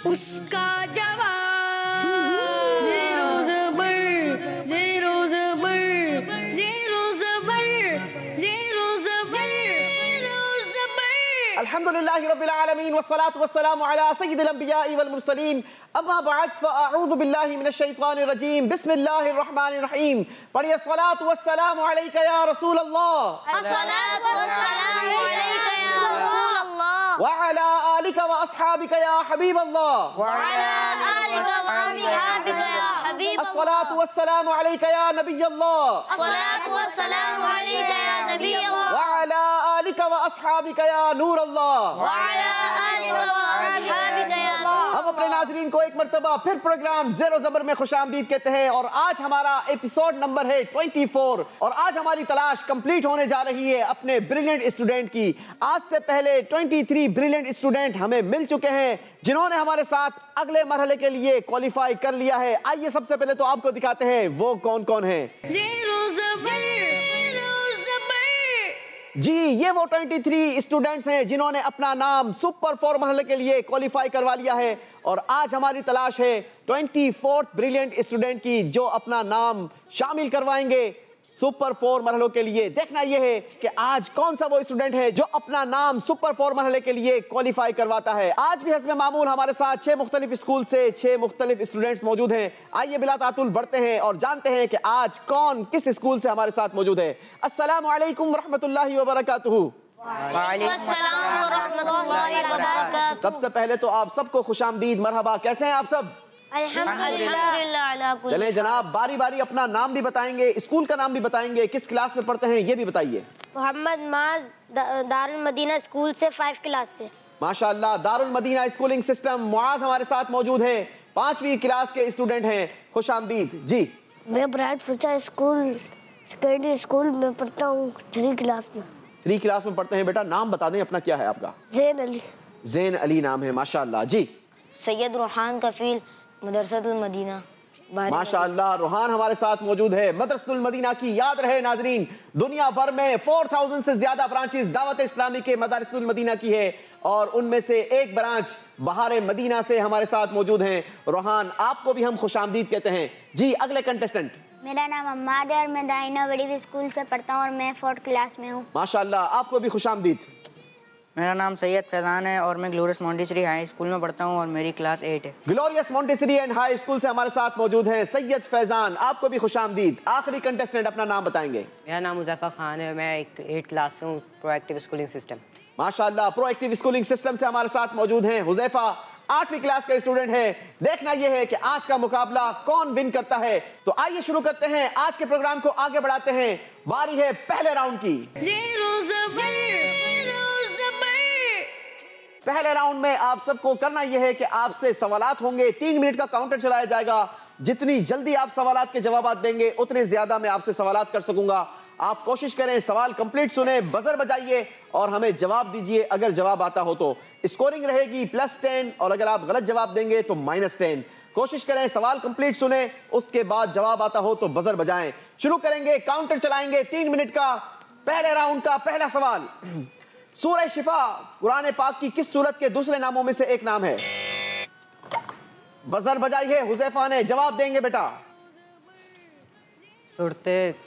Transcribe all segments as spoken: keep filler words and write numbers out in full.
उसका जवाब ज़ेरो ज़बर ज़ेरो ज़बर ज़ेरो ज़बर ज़ेरो ज़बर ज़ेरो ज़बर। अल्हम्दुलिल्लाहि रब्बिल आलमीन वस्सलातु वस्सलामु अला सय्यिदिल अंबियाइ वल मुरसलीन अम्मा बअद फ़अऊज़ु बिल्लाहि मिनश शैतानिर रजीम बिस्मिल्लाहिर रहमानिर रहीम। पढ़िए सलातु वस्सलामु अलैका या रसूल अल्लाह अस्सलातु वस्सलामु अलैका या रसूल अल्लाह व अला आलिका व अस्हाबिका या हबीब अल्लाह व अला आलिका व अस्हाबिका या हबीब अल्लाह। अस्सलातु वस्सलामु अलैका या नबी अल्लाह अस्सलातु वस्सलामु अलैका या नबी अल्लाह व अला आलिका व अस्हाबिका या नूर अल्लाह व अला आलिका व अस्हाबिका या नूर। हम अपने नाज़रीन को एक मर्तबा फिर प्रोग्राम ज़ेरो ज़बर में खुशामदीद कहते हैं और आज हमारा एपिसोड नंबर है चौबीस और आज हमारी तलाश कंप्लीट होने जा रही है अपने ब्रिलियंट स्टूडेंट की। आज से पहले तेईस ब्रिलियंट स्टूडेंट हमें मिल चुके हैं जिन्होंने हमारे साथ अगले मरहले के लिए क्वालिफाई कर लिया है। आइए सबसे पहले तो आपको दिखाते हैं वो कौन कौन है। ज़ेरो ज़बर ज़ेरो ज़बर। जी ये वो तेईस स्टूडेंट्स हैं जिन्होंने अपना नाम सुपर फोर मरहले के लिए क्वालिफाई करवा लिया है और आज हमारी तलाश है चौबीस ब्रिलियंट स्टूडेंट की जो अपना नाम शामिल करवाएंगे सुपर फोर मरहलों के लिए। देखना यह है कि आज कौन सा वो स्टूडेंट है जो अपना नाम सुपर फोर मरहले के लिए क्वालिफाई करवाता है। आज भी हस्ब मामूल हमारे साथ छह मुख्तलिफ स्कूल से छह मुख्तलिफ स्टूडेंट्स मौजूद हैं। आइए बिला तातुल बढ़ते हैं और जानते हैं कि आज कौन किस स्कूल से हमारे साथ मौजूद है। अस्सलामु अलैकुम व रहमतुल्लाहि व बरकातुहू। अस्सलाम व रहमतुल्लाहि व बरकातुहू। सबसे पहले तो आप सबको खुशामदीद, मरहबा, कैसे हैं आप सब? अल्हम्दुलिल्लाह अला कुल। चलें जनाब, बारी बारी अपना नाम भी बताएंगे, स्कूल का नाम भी बताएंगे, किस क्लास में पढ़ते हैं ये भी बताइए। मोहम्मद माज दारुल मदीना स्कूल से फाइव क्लास से। माशाअल्लाह, दारुल मदीना स्कूलिंग सिस्टम। मुआज हमारे साथ मौजूद है, पांचवी क्लास के स्टूडेंट हैं। खुशामदीद जी। मैं bright future school secondary school में पढ़ता हूँ, थ्री क्लास में। थ्री क्लास में पढ़ते हैं। बेटा नाम बता दें अपना, क्या है आपका? जैन अली। जैन अली नाम है, माशाअल्लाह जी। सैयद रूहान कफील मदरसतुल मदीना। माशाअल्लाह, रूहान हमारे साथ मौजूद है मदरसतुल मदीना की। याद रहे नाजरीन, दुनिया भर में चार हज़ार से ज्यादा ब्रांचेस दावत इस्लामी के मदरसतुल मदीना की है और उनमें से एक ब्रांच बहारे मदीना से हमारे साथ मौजूद हैं। रूहान, आपको भी हम खुशामदीद कहते हैं जी। अगले कंटेस्टेंट। मेरा नाम अम्माद है और मैं दाइना बड़ी स्कूल से पढ़ता हूँ और मैं फोर्थ क्लास में हूँ। माशाअल्लाह, आपको भी खुशामदीद। मेरा नाम सैयद फैज़ान है और मैं ग्लोरियस मॉन्टेसरी हाई स्कूल में पढ़ता हूँ और मेरी क्लास एट है। Glorious Montessori and high school से हमारे साथ मौजूद हैं सैयद फैज़ान, आपको भी खुशामदीद। आखिरी कंटेस्टेंट अपना नाम बताएंगे। मेरा नाम हुज़ैफा खान है, मैं एक एट क्लास से हूँ, प्रोएक्टिव स्कूलिंग सिस्टम। माशाअल्लाह, प्रोएक्टिव स्कूलिंग सिस्टम से हमारे साथ मौजूद हैं हुज़ैफा, आठवीं क्लास का स्टूडेंट है। देखना यह है कि आज का मुकाबला कौन विन करता है। तो आइए शुरू करते हैं, आज के प्रोग्राम को आगे बढ़ाते हैं। बारी है पहले राउंड की। ज़ेरो ज़बर ज़ेरो ज़बर। पहले राउंड में आप सबको करना यह है कि आपसे सवालात होंगे, तीन मिनट का काउंटर चलाया जाएगा। जितनी जल्दी आप सवालात के जवाब देंगे उतने ज्यादा मैं आपसे सवालात कर सकूंगा। आप कोशिश करें सवाल कंप्लीट सुने, बजर बजाइए और हमें जवाब दीजिए। अगर जवाब आता हो तो स्कोरिंग रहेगी प्लस टेन और अगर आप गलत जवाब देंगे तो माइनस टेन। कोशिश करें सवाल कंप्लीट सुने, उसके बाद जवाब आता हो तो बजर बजाएं। शुरू करेंगे, काउंटर चलाएंगे तीन मिनट का। पहले राउंड का पहला सवाल, सूरह शिफा कुरान पाक की किस सूरत के दूसरे नामों में से एक नाम है? बजर बजाइए, हुज़ैफा ने जवाब देंगे बेटा। सूरत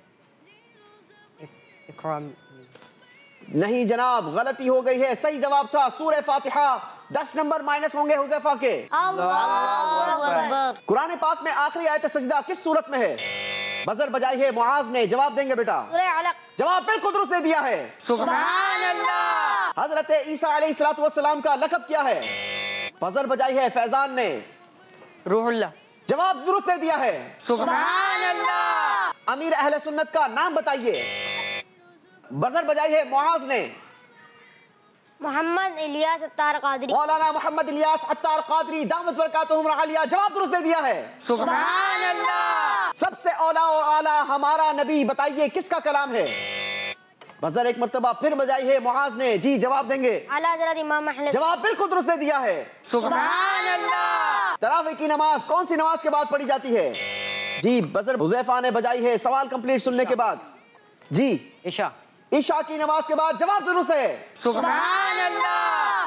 नहीं जनाब, गलती हो गई है, सही जवाब था सूरह फातिहा। दस नंबर माइनस होंगे हुज़ैफा के। कुरान पाक में आखिरी आयत सजदा किस सूरत में है? बजर बजाई है, मुआज ने जवाब देंगे बेटा। जवाब बिल्कुल दुरुस्त दे दिया है, सुभान अल्लाह। हजरत ईसा अलैहिस्सलातु वस्सलाम का लक़ब क्या है? बजर बजाई है फैजान ने। रूहुल्लाह। जवाब दुरुस्त दे दिया है, सुभान अल्लाह। अमीर अहले सुन्नत का नाम बताइए। बजर बजाई है मुआज ने। मोहम्मद इलियास अत्तार कादरी। मौलाना मोहम्मद इलियास अत्तार कादरी दामत बरकातुहुम रअलिया, जवाब दुरुस्त दे दिया है, सुभान अल्लाह। सबसे औला और आला हमारा नबी, बताइए किसका कलाम है? बजर एक मर्तबा फिर बजाई है मुआज ने। जी जवाब देंगे। आला हज़रत इमाम अहले। जवाब बिल्कुल दुरुस्त दे दिया है, सुभान अल्लाह। तरावी की नमाज कौन सी नमाज के बाद पढ़ी जाती है? जी बजर हुज़ैफा ने बजाई है सवाल कंप्लीट सुनने के बाद। जी इशा। ईशा की नमाज के बाद, जवाब दुरुस्त है, सुभान अल्लाह।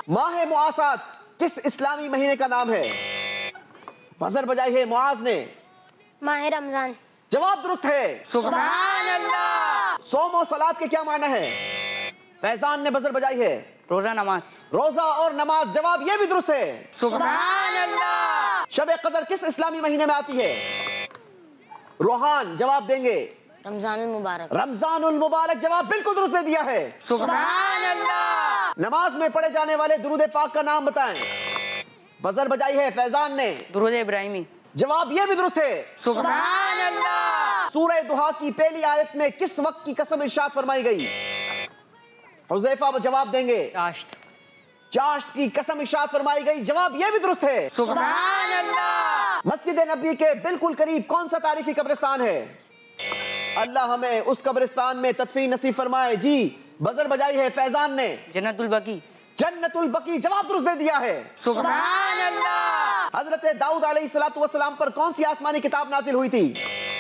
माह मुआसात किस इस्लामी महीने का नाम है? बजर बजाई है मुआज ने। माह रमजान। जवाब दुरुस्त है। सुभान अल्लाह। सोम और सलात के क्या माना है? फैजान ने बजर बजाई है। रोजा नमाज। रोजा और नमाज, जवाब ये भी दुरुस्त है। सुभान अल्लाह। शब कदर किस इस्लामी महीने में आती है? रोहान जवाब देंगे। रमजानुल मुबारक। रमजानुल मुबारक, जवाब बिल्कुल दुरुस्त दे दिया है। सुभान अल्लाह। नमाज में पढ़े जाने वाले दुरूद पाक का नाम बताएं। बजर बजाई है फैजान ने। दुरूद इब्राहिमी। जवाब ये भी दुरुस्त है। सुभान अल्लाह। सूरह दुहा की पहली आयत में किस वक्त की कसम इरशाद फरमाई गई? हुज़ैफा जवाब देंगे। चाश्त। चाश्त की कसम इरशाद फरमाई गई, जवाब ये भी दुरुस्त है। सुभान अल्लाह। मस्जिद नबी के बिल्कुल करीब कौन सा तारीखी कब्रिस्तान है? अल्लाह हमें उस कब्रिस्तान में तदफीन नसीब फरमाए। जी बजर बजाई है फैजान ने। जन्नतुल बकी। जन्नतुल बकी, जवाब दुरुस्त दे दिया है। सुभान अल्लाह। हजरत दाऊद अलैहिस्सलातु वस्सलाम पर कौन सी आसमानी किताब नाजिल हुई थी?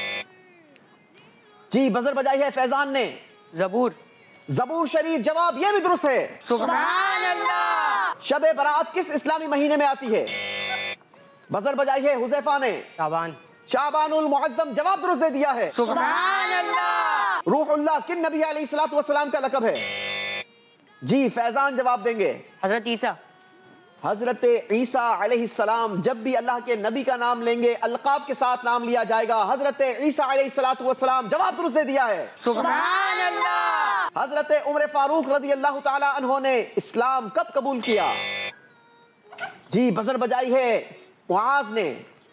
जी बजर बजाई है फैजान ने। ज़बूर। ज़बूर शरीफ, जवाब ये भी दुरुस्त है। सुभान अल्लाह। शब बरात किस इस्लामी महीने में आती है? बजर बजाई है हुज़ैफा ने। शाबान। शाबानुल मुअज्जम, जवाब दुरुस्त दे दिया है। सुभान अल्लाह। रूहुल्लाह किन नबी अलैहिस्सलातु वस्सलाम का लक़ब है? जी फैजान जवाब देंगे। हजरत ईसा। हजरत ईसा अलैहिस्सलाम, जब भी अल्लाह के नबी का नाम लेंगे अलकाब के साथ नाम लिया जाएगा। हजरत ईसा अलैहिस्सलातु वस्सलाम, जवाब दुरुस्त दे दिया है। सुभान अल्लाह। हजरत उमर फारूक रज़ी अल्लाह ताला अन्हो ने इस्लाम कब कबूल किया? जी बजर बजाई है मुआज ने।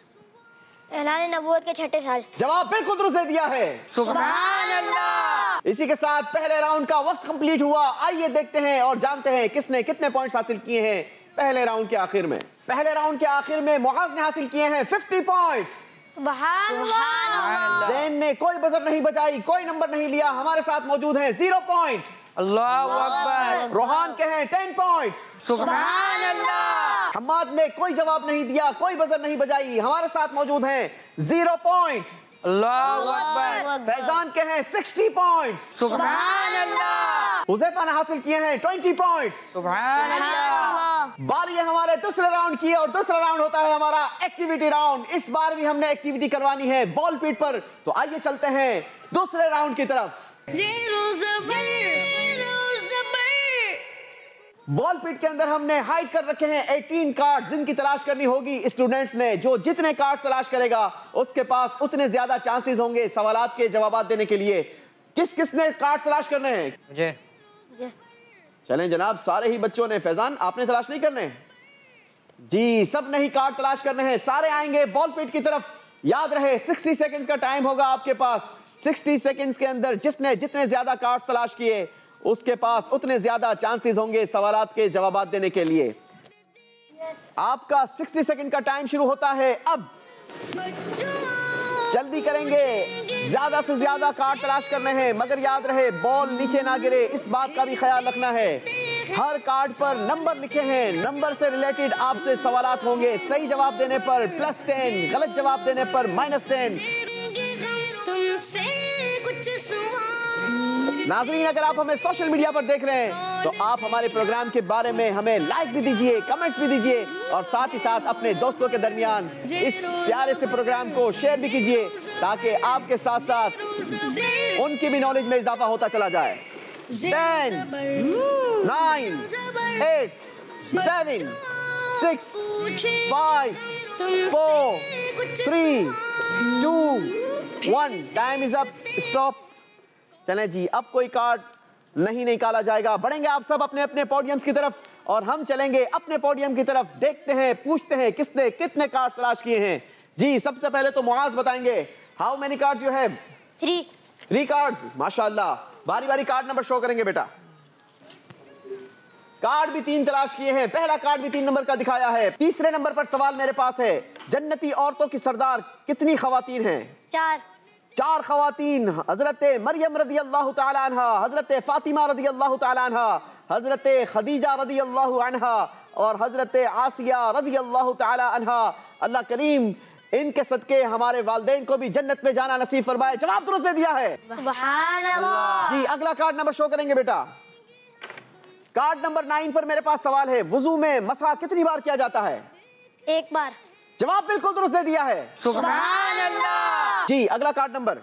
ऐलान नबूवत के छठे साल। जवाब बिल्कुल दुरुस्त दे दिया है। सुभान अल्लाह। इसी के साथ पहले राउंड का वक्त कंप्लीट हुआ। आइए देखते हैं और जानते हैं किसने कितने पॉइंट्स हासिल किए हैं पहले राउंड के आखिर में। पहले राउंड के आखिर में मुआज ने हासिल किए हैं पचास पॉइंट्स। सुभान अल्लाह। ज़ैन ने कोई बजर नहीं बजाई, कोई नंबर नहीं लिया, हमारे साथ मौजूद हैं जीरो पॉइंट। अल्लाहु अकबर। रोहान के हैं टेन पॉइंट्स। सुभान अल्लाह। हम्माद ने कोई जवाब नहीं दिया, कोई बजर नहीं बजाई, हमारे साथ मौजूद हैं जीरो पॉइंट। अल्लाहु अकबर। फैजान के हैं साठ पॉइंट्स। सुभान अल्लाह। हुज़ैफा ने हासिल किए हैं बीस पॉइंट्स। सुभान अल्लाह। बारी है हमारे दूसरे राउंड की और दूसरा राउंड होता है हमारा एक्टिविटी राउंड। इस बार भी हमने एक्टिविटी करवानी है बॉल पीट पर, तो आइए चलते हैं दूसरे राउंड की तरफ। Zero ज़बर, zero ज़बर। बॉल पीट के अंदर हमने हाइड कर रखे हैं अठारह कार्ड्स, जिनकी तलाश करनी होगी स्टूडेंट्स ने। जो जितने कार्ड्स तलाश करेगा उसके पास उतने ज्यादा चांसेस होंगे सवालात के जवाब देने के लिए। किस किसने कार्ड तलाश करने हैं? मुझे। चलें जनाब, सारे ही बच्चों ने। फैजान आपने तलाश नहीं करने? जी सब ने ही कार्ड तलाश करने हैं। सारे आएंगे बॉल पीट की तरफ। याद रहे साठ सेकंड्स का टाइम होगा आपके पास। साठ सेकंड्स के अंदर जिसने जितने ज्यादा कार्ड्स तलाश किए उसके पास उतने ज्यादा चांसेस होंगे सवालात के जवाब देने के लिए। आपका साठ सेकंड का टाइम शुरू होता है अब। जल्दी करेंगे, ज्यादा से ज्यादा कार्ड तलाश करने हैं, मगर याद रहे बॉल नीचे ना गिरे, इस बात का भी ख्याल रखना है। हर कार्ड पर नंबर लिखे हैं, नंबर से रिलेटेड आपसे सवालात होंगे। सही जवाब देने पर प्लस टेन, गलत जवाब देने पर माइनस टेन। नाज़रीन, अगर आप हमें सोशल मीडिया पर देख रहे हैं तो आप हमारे प्रोग्राम के बारे में हमें लाइक भी दीजिए, कमेंट्स भी दीजिए और साथ ही साथ अपने दोस्तों के दरमियान इस प्यारे से प्रोग्राम को शेयर भी कीजिए ताकि आपके साथ साथ उनकी भी नॉलेज में इजाफा होता चला जाए। Ten, nine, eight, seven, six, five, four, three, two, one. Time is up, stop. चलें जी, अब कोई कार्ड नहीं निकाला जाएगा। बढ़ेंगे आप सब अपने अपने पोडियम्स की तरफ और हम चलेंगे अपने पोडियम की तरफ। देखते हैं, पूछते हैं किसने कितने कार्ड तलाश किए हैं। जी सबसे पहले तो मुआज बताएंगे। How many cards you have? Three. Three cards, माशाल्लाह। बारी बारी कार्ड नंबर शो करेंगे बेटा। कार्ड भी तीन तलाश किए हैं, पहला कार्ड भी तीन नंबर का दिखाया है। तीसरे नंबर पर सवाल मेरे पास है, जन्नती औरतों की सरदार कितनी खवातीन हैं? चार। चार खवातीन। हजरत मरियम रदी अल्लाह ताला अन्हा, हजरत फातिमा रदी अल्लाह ताला अन्हा, हजरत खदीजा रदी अल्लाह अन्हा और हजरत आसिया रदी अल्लाह ताला अन्हा। अल्लाह करीम इनके सदके हमारे वालिदैन को भी जन्नत में जाना नसीब फरमाए। जवाब दुरुस्त दे दिया है। सुभान अल्लाह। जी अगला कार्ड नंबर शो करेंगे बेटा। कार्ड नंबर नाइन पर मेरे पास सवाल है, वुजू में मसा कितनी बार किया जाता है? एक बार। जवाब बिल्कुल दुरुस्त दे दिया है, सुभान अल्लाह। जी अगला कार्ड नंबर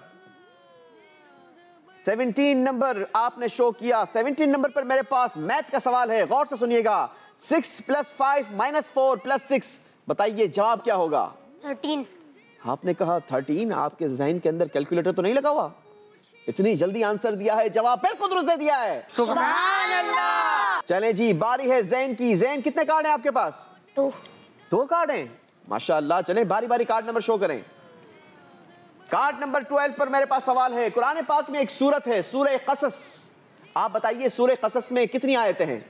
सत्रह नंबर आपने शो किया। सत्रह नंबर पर मेरे पास मैथ का सवाल है, गौर से सुनिएगा। Six plus five minus four plus six, बताइए जवाब क्या होगा? थर्टीन। आपने कहा थर्टीन, आपके जहन के अंदर कैलकुलेटर तो नहीं लगा हुआ? इतनी जल्दी आंसर दिया है, जवाब बिल्कुल दुरुस्त दे दिया है, सुभान अल्लाह। चले जी बारी है जैन की। जैन कितने कार्ड हैं आपके पास? टू। दो कार्ड हैं, माशाअल्लाह। चले बारी बारी कार्ड नंबर शो करें। कार्ड नंबर ट्वेल्व पर मेरे पास सवाल है, कुरान पाक में एक सूरत है सूरह क़सस, आप बताइए सूरह क़सस में कितनी आयतें हैं?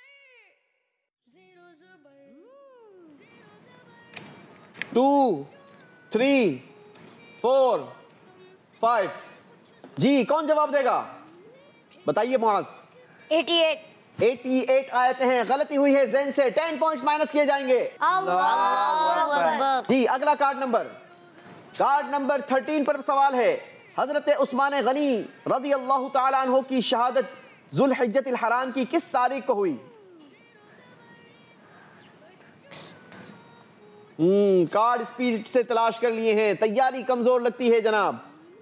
Two, three, four, five. जी कौन जवाब देगा? बताइए मुआज। अठासी। अठासी आयतें हैं, गलती हुई है जैन से, टेन पॉइंट्स माइनस किए जाएंगे। जी अगला card number, card number thirteen पर सवाल है, हजरत उस्मान गनी रदी अल्लाह ताला अन्हु की शहादत जुल्हिज्जतिल हराम की किस तारीख को हुई? हम्म कार्ड स्पीड से तलाश कर लिए हैं, तैयारी कमजोर लगती है जनाब।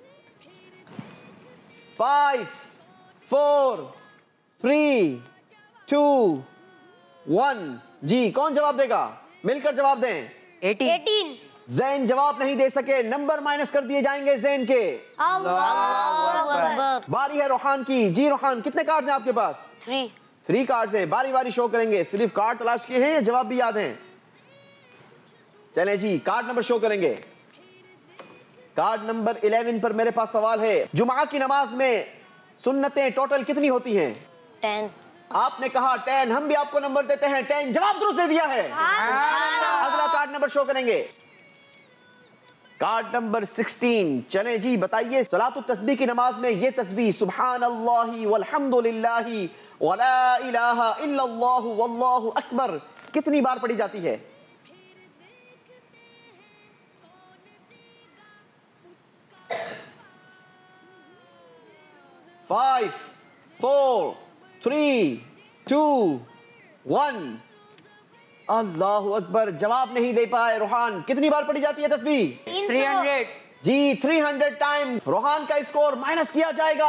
Five, four, three, two, one. जी कौन जवाब देगा? मिलकर जवाब दें। एटीन। जैन जवाब नहीं दे सके, नंबर माइनस कर दिए जाएंगे जैन के। बारी है रोहान की। जी रोहान कितने कार्ड्स हैं आपके पास? थ्री। थ्री कार्ड्स हैं, बारी बारी शो करेंगे। सिर्फ कार्ड तलाश किए हैं या जवाब भी याद हैं? चलें जी कार्ड नंबर शो करेंगे। कार्ड नंबर इलेवन पर मेरे पास सवाल है, जुमा की नमाज में सुन्नतें टोटल कितनी होती हैं? टेन। आपने कहा टेन, हम भी आपको नंबर देते हैं टेन, जवाब दुरुस्त दे दिया है। अगला कार्ड नंबर शो करेंगे, कार्ड नंबर सिक्सटीन। चलें जी बताइए, सलातुत तस्बीह की नमाज में ये तस्बीह सुभान अल्लाहि वल्हम्दुलिल्लाहि वला इलाहा इल्लल्लाहु वल्लाहु अकबर कितनी बार पढ़ी जाती है? Five, four, three, two, one. अल्लाहु अकबर, जवाब नहीं दे पाए रोहान। कितनी बार पढ़ी जाती है तस्बीह? Three hundred. जी थ्री हंड्रेड टाइम। रोहान का स्कोर माइनस किया जाएगा।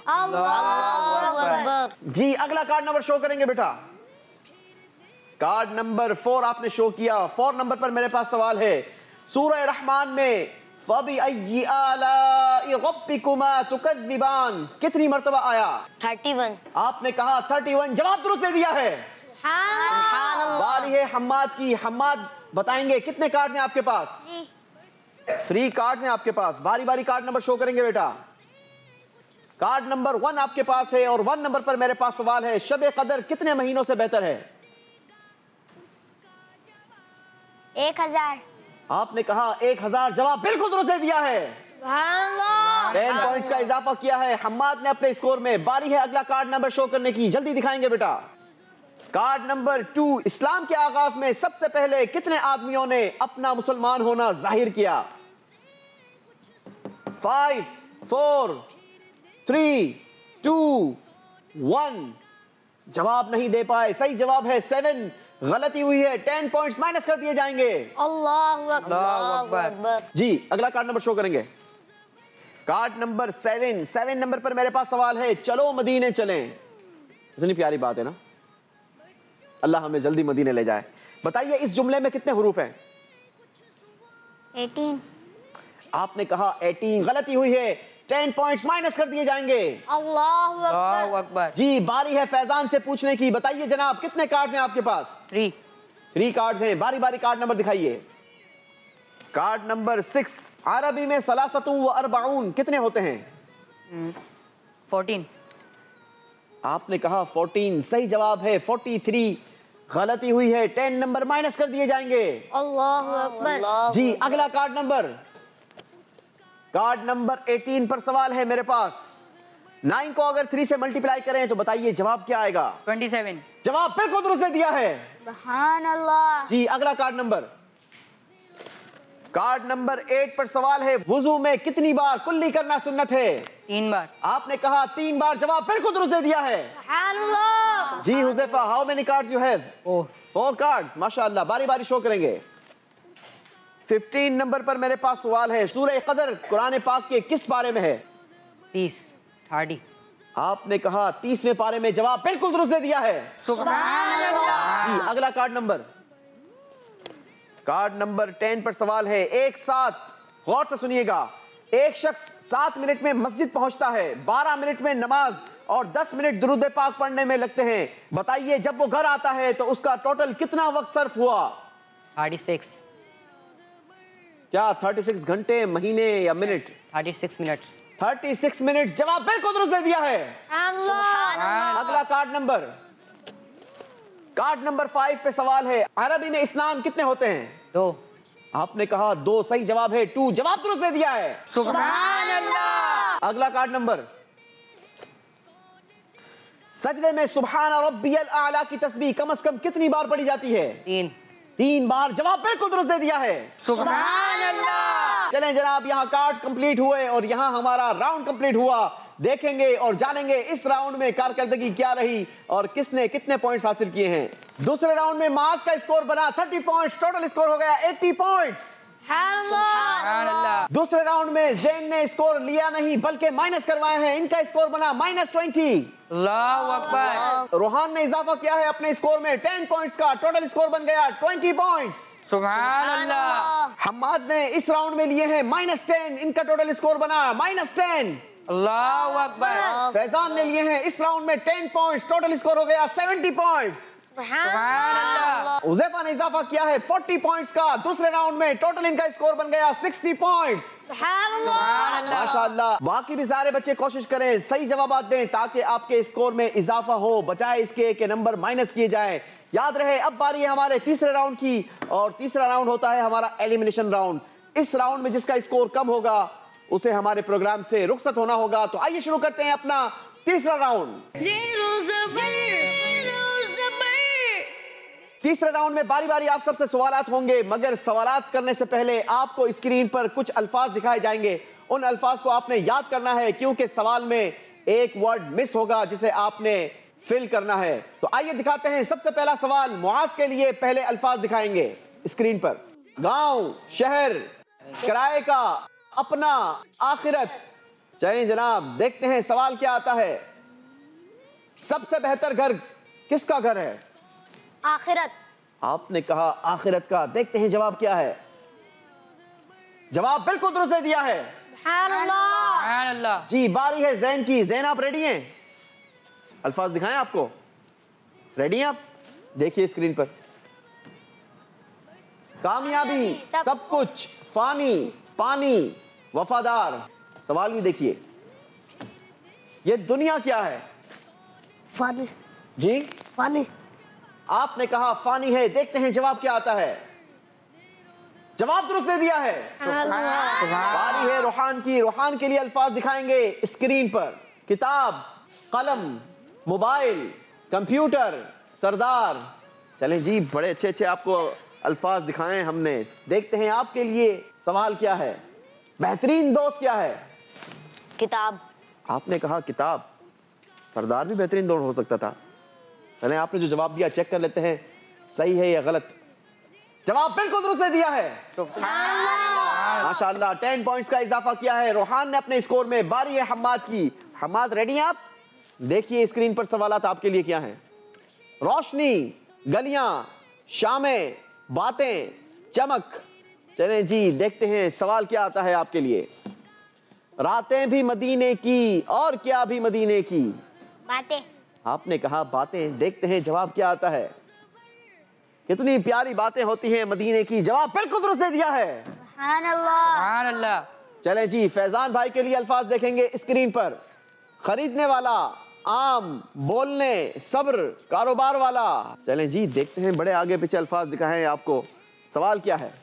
जी अगला कार्ड नंबर शो करेंगे बेटा। कार्ड नंबर फोर आपने शो किया। फोर नंबर पर मेरे पास सवाल है, सूरह रहमान में फबी अय्यि आलाइ रब्बिकुमा तुकज़्ज़िबान कितनी मर्तबा आया? Thirty one. आपने कहा थर्टी वन, जवाब दुरुस्त दे दिया है। बारी है हम्माद की। हम्माद बताएंगे कितने कार्ड्स हैं आपके पास? थ्री कार्ड्स हैं आपके पास। बारी बारी कार्ड नंबर शो करेंगे बेटा। कार्ड नंबर वन आपके पास है और वन नंबर पर मेरे पास सवाल है, शब कदर कितने महीनों से बेहतर है? एक हजार। आपने कहा एक हजार, जवाब बिल्कुल दुरुस्त दे दिया है। टेन पॉइंट्स का इजाफा किया है हम्माद ने अपने स्कोर में। बारी है अगला कार्ड नंबर शो करने की, जल्दी दिखाएंगे बेटा। कार्ड नंबर टू, इस्लाम के आगाज में सबसे पहले कितने आदमियों ने अपना मुसलमान होना जाहिर किया? Five, four, three, two, one. जवाब नहीं दे पाए, सही जवाब है सेवन। गलती हुई है, टेन पॉइंट्स माइनस कर दिए जाएंगे। अल्लाहु अकबर। जी अगला कार्ड नंबर शो करेंगे। Card number seven. Seven number पर मेरे पास सवाल है, चलो मदीने चलें। इतनी प्यारी बात है ना, अल्लाह हमें जल्दी मदीने ले जाए। बताइए इस जुमले में कितने हुरूफ हैं? एटीन। आपने कहा एटीन, गलती हुई है, टेन पॉइंट्स माइनस कर दिए जाएंगे। अल्लाहु अकबर। जी बारी है फैजान से पूछने की। बताइए जनाब कितने कार्ड्स हैं आपके पास? थ्री। थ्री कार्ड्स हैं। बारी बारी कार्ड नंबर दिखाइए। कार्ड नंबर सिक्स, अरबी में सलासतुन व अरबाउन कितने होते हैं? फोर्टीन। आपने कहा फोर्टीन, सही जवाब है फोर्टी थ्री। गलती हुई है, टेन नंबर माइनस कर दिए जाएंगे। अल्लाहु अकबर। जी अगला card number, card number eighteen पर सवाल है मेरे पास। नाइन को अगर थ्री से मल्टीप्लाई करें तो बताइए जवाब क्या आएगा? Twenty seven. जवाब बिल्कुल दुरुस्त दे दिया है। सुभान अल्लाह। जी अगला card number, card number eight पर सवाल है, वुजू में कितनी बार कुल्ली करना सुन्नत है? तीन बार। आपने कहा तीन बार, जवाब बिल्कुल दुरुस्त दे दिया है। जी Huzaifa, how many cards you have? Four. Four cards, माशाअल्लाह। बारी बारी शो करेंगे। फिफ्टीन नंबर पर मेरे पास सवाल है, सूरह क़दर कुरान पाक के किस पारे में है? तीस, थर्टी। आपने कहा तीसवें पारे में, जवाब बिल्कुल दुरुस्त दे दिया है। सुभान अल्लाह। जी, अगला card number card number ten पर सवाल है, एक साथ गौर से सुनिएगा। एक शख्स सात मिनट में मस्जिद पहुंचता है, बारह मिनट में नमाज और दस मिनट दुरूद पाक पढ़ने में लगते हैं। बताइए जब वो घर आता है तो उसका टोटल कितना वक्त सर्फ हुआ? Thirty six. क्या छत्तीस घंटे, महीने या मिनट? Thirty six minutes. छत्तीस मिनट, जवाब बिल्कुल दुरुस्त दे दिया है। अगला card number card number five पे सवाल है, अरबी में इस्नान कितने होते हैं? दो। आपने कहा दो, सही जवाब है टू, जवाब दुरुस्त दे दिया है। सुभान अल्लाह। अगला कार्ड नंबर, सजदे में सुब्हान रब्बियल आला की तस्बीह कम से कम कितनी बार पढ़ी जाती है? तीन। तीन बार, जवाब बिल्कुल दुरुस्त दे दिया है। सुभान अल्लाह। चलें जनाब, यहाँ कार्ड्स कंप्लीट हुए और यहाँ हमारा राउंड कंप्लीट हुआ। देखेंगे और जानेंगे इस राउंड में कारकर्दगी क्या रही और किसने कितने पॉइंट्स हासिल किए हैं। दूसरे राउंड में मास का स्कोर बना तीस पॉइंट्स, टोटल स्कोर हो गया अस्सी पॉइंट्स। सुभान अल्लाह। दूसरे राउंड में जैन ने स्कोर लिया नहीं बल्कि माइनस करवाए हैं, इनका स्कोर बना माइनस ट्वेंटी। अल्लाहु अकबर। रोहान ने इजाफा किया है अपने स्कोर में टेन पॉइंट्स का, टोटल स्कोर बन गया ट्वेंटी पॉइंट्स। सुभान अल्लाह। हम्माद ने इस राउंड में लिए हैं माइनस टेन, इनका टोटल स्कोर बना माइनस टेन। अल्लाहु अकबर। फैजान ने लिए हैं इस राउंड में टेन पॉइंट्स, टोटल स्कोर हो गया सेवेंटी पॉइंट्स। सुभान अल्लाह। हुज़ैफा ने इजाफा किया है फोर्टी पॉइंट्स का, दूसरे राउंड में टोटल इनका स्कोर बन गया सिक्सटी पॉइंट्स। माशाअल्लाह। बाकी भी सारे बच्चे कोशिश करें सही जवाब दें ताकि आपके स्कोर में इजाफा हो, बजाय इसके कि नंबर माइनस किए जाए। याद रहे अब बारी है हमारे तीसरे राउंड की और तीसरा राउंड होता है हमारा एलिमिनेशन राउंड। इस राउंड में जिसका स्कोर कम होगा उसे हमारे प्रोग्राम से रुखसत होना होगा। तो आइए शुरू करते हैं अपना तीसरा राउंड। Zero ज़बर, zero ज़बर। तीसरे राउंड में बारी बारी आप सबसे सवालात होंगे, मगर सवालात करने से पहले आपको स्क्रीन पर कुछ अल्फाज दिखाए जाएंगे। उन अल्फाज को आपने याद करना है क्योंकि सवाल में एक वर्ड मिस होगा जिसे आपने फिल करना है। तो आइए दिखाते हैं सबसे पहला सवाल। मुआज के लिए पहले अल्फाज दिखाएंगे स्क्रीन पर। गांव, शहर, किराए का, अपना, आखिरत। चलें जनाब देखते हैं सवाल क्या आता है। सबसे बेहतर घर किसका घर है? आखिरत। आपने कहा आखिरत का, देखते हैं जवाब क्या है। जवाब बिल्कुल दुरुस्त दे दिया है। सुभान अल्लाह। जी बारी है जैन की। जैन आप रेडी हैं? अल्फाज दिखाएं आपको, रेडी हैं आप? देखिए स्क्रीन पर। कामयाबी, सब कुछ, फानी, पानी, वफादार। सवाल भी देखिए, ये दुनिया क्या है? फानी। जी फानी। आपने कहा फानी है, देखते हैं जवाब क्या आता है। जवाब दुरुस्त दे दिया है। बारी है रोहान की। रोहान के लिए अल्फाज दिखाएंगे स्क्रीन पर। किताब, कलम, मोबाइल, कंप्यूटर, सरदार। चलें जी, बड़े अच्छे अच्छे आपको अल्फाज दिखाएं हमने। देखते हैं आपके लिए सवाल क्या है। बेहतरीन दोस्त क्या है? किताब। आपने कहा किताब। सरदार भी बेहतरीन दोस्त हो सकता था। चलें आपने जो जवाब दिया चेक कर लेते हैं सही है या गलत। जवाब बिल्कुल दुरुस्त दे दिया है। माशाअल्लाह, टेन पॉइंट्स का इजाफा किया है रोहान ने अपने स्कोर में। बारी है हम्माद की। हम्माद रेडी हैं आप? देखिए स्क्रीन पर सवालात आपके लिए क्या हैं। रोशनी, गलियां, शामें, बातें, चमक। चलें जी देखते हैं सवाल क्या आता है आपके लिए। रातें भी मदीने की और क्या भी मदीने की। बातें। आपने कहा बातें, देखते हैं जवाब क्या आता है। कितनी प्यारी बातें होती हैं मदीने की। जवाब बिल्कुल दुरुस्त दे दिया है। सुभान अल्लाह। सुभान अल्लाह। चलें जी फैजान भाई के लिए अल्फाज देखेंगे स्क्रीन पर। खरीदने वाला, आम, बोलने, सब्र, कारोबार वाला। चलें जी देखते हैं, बड़े आगे पीछे अल्फाज दिखाए हैं आपको। सवाल क्या है?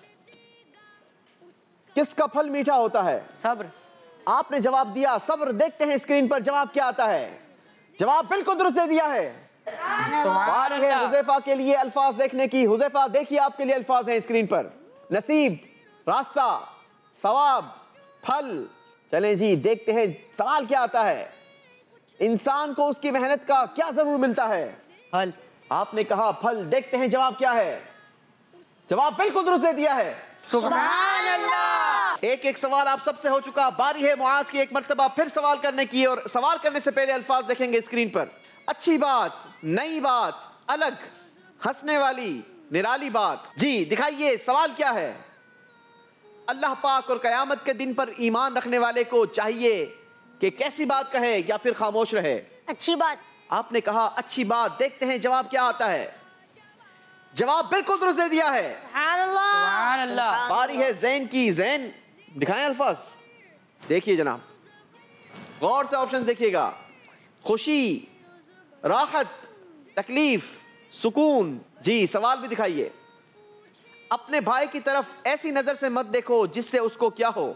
किसका फल मीठा होता है? सब्र। आपने जवाब दिया सब्र। देखते हैं स्क्रीन पर जवाब क्या आता है। जवाब बिल्कुल दुरुस्त दे दिया है। बारी है हुज़ैफा के लिए अल्फाज देखने की। हुज़ैफा देखिए आपके लिए अल्फाज हैं स्क्रीन पर। नसीब, रास्ता, सवाब, फल। चलें जी, देखते हैं सवाल क्या आता है। इंसान को उसकी मेहनत का क्या जरूर मिलता है? फल। आपने कहा फल। देखते हैं जवाब क्या है। जवाब बिल्कुल दुरुस्त दे दिया है। सुभान अल्लाह। एक एक सवाल आप सबसे हो चुका। बारी है मुआज की एक मर्तबा फिर सवाल करने की, और सवाल करने से पहले अल्फाज देखेंगे स्क्रीन पर। अच्छी बात, नई बात, अलग, हंसने वाली, निराली बात। जी दिखाइए सवाल क्या है। अल्लाह पाक और कयामत के दिन पर ईमान रखने वाले को चाहिए कि कैसी बात कहे या फिर खामोश रहे? अच्छी बात। आपने कहा अच्छी बात। देखते हैं जवाब क्या आता है। जवाब बिल्कुल दुरुस्त दे दिया है। सुभान अल्लाह। बारी है जैन की। जैन दिखाएं अल्फाज। देखिए जनाब, गौर से ऑप्शन देखिएगा। खुशी, राहत, तकलीफ, सुकून। जी सवाल भी दिखाइए। अपने भाई की तरफ ऐसी नजर से मत देखो जिससे उसको क्या हो?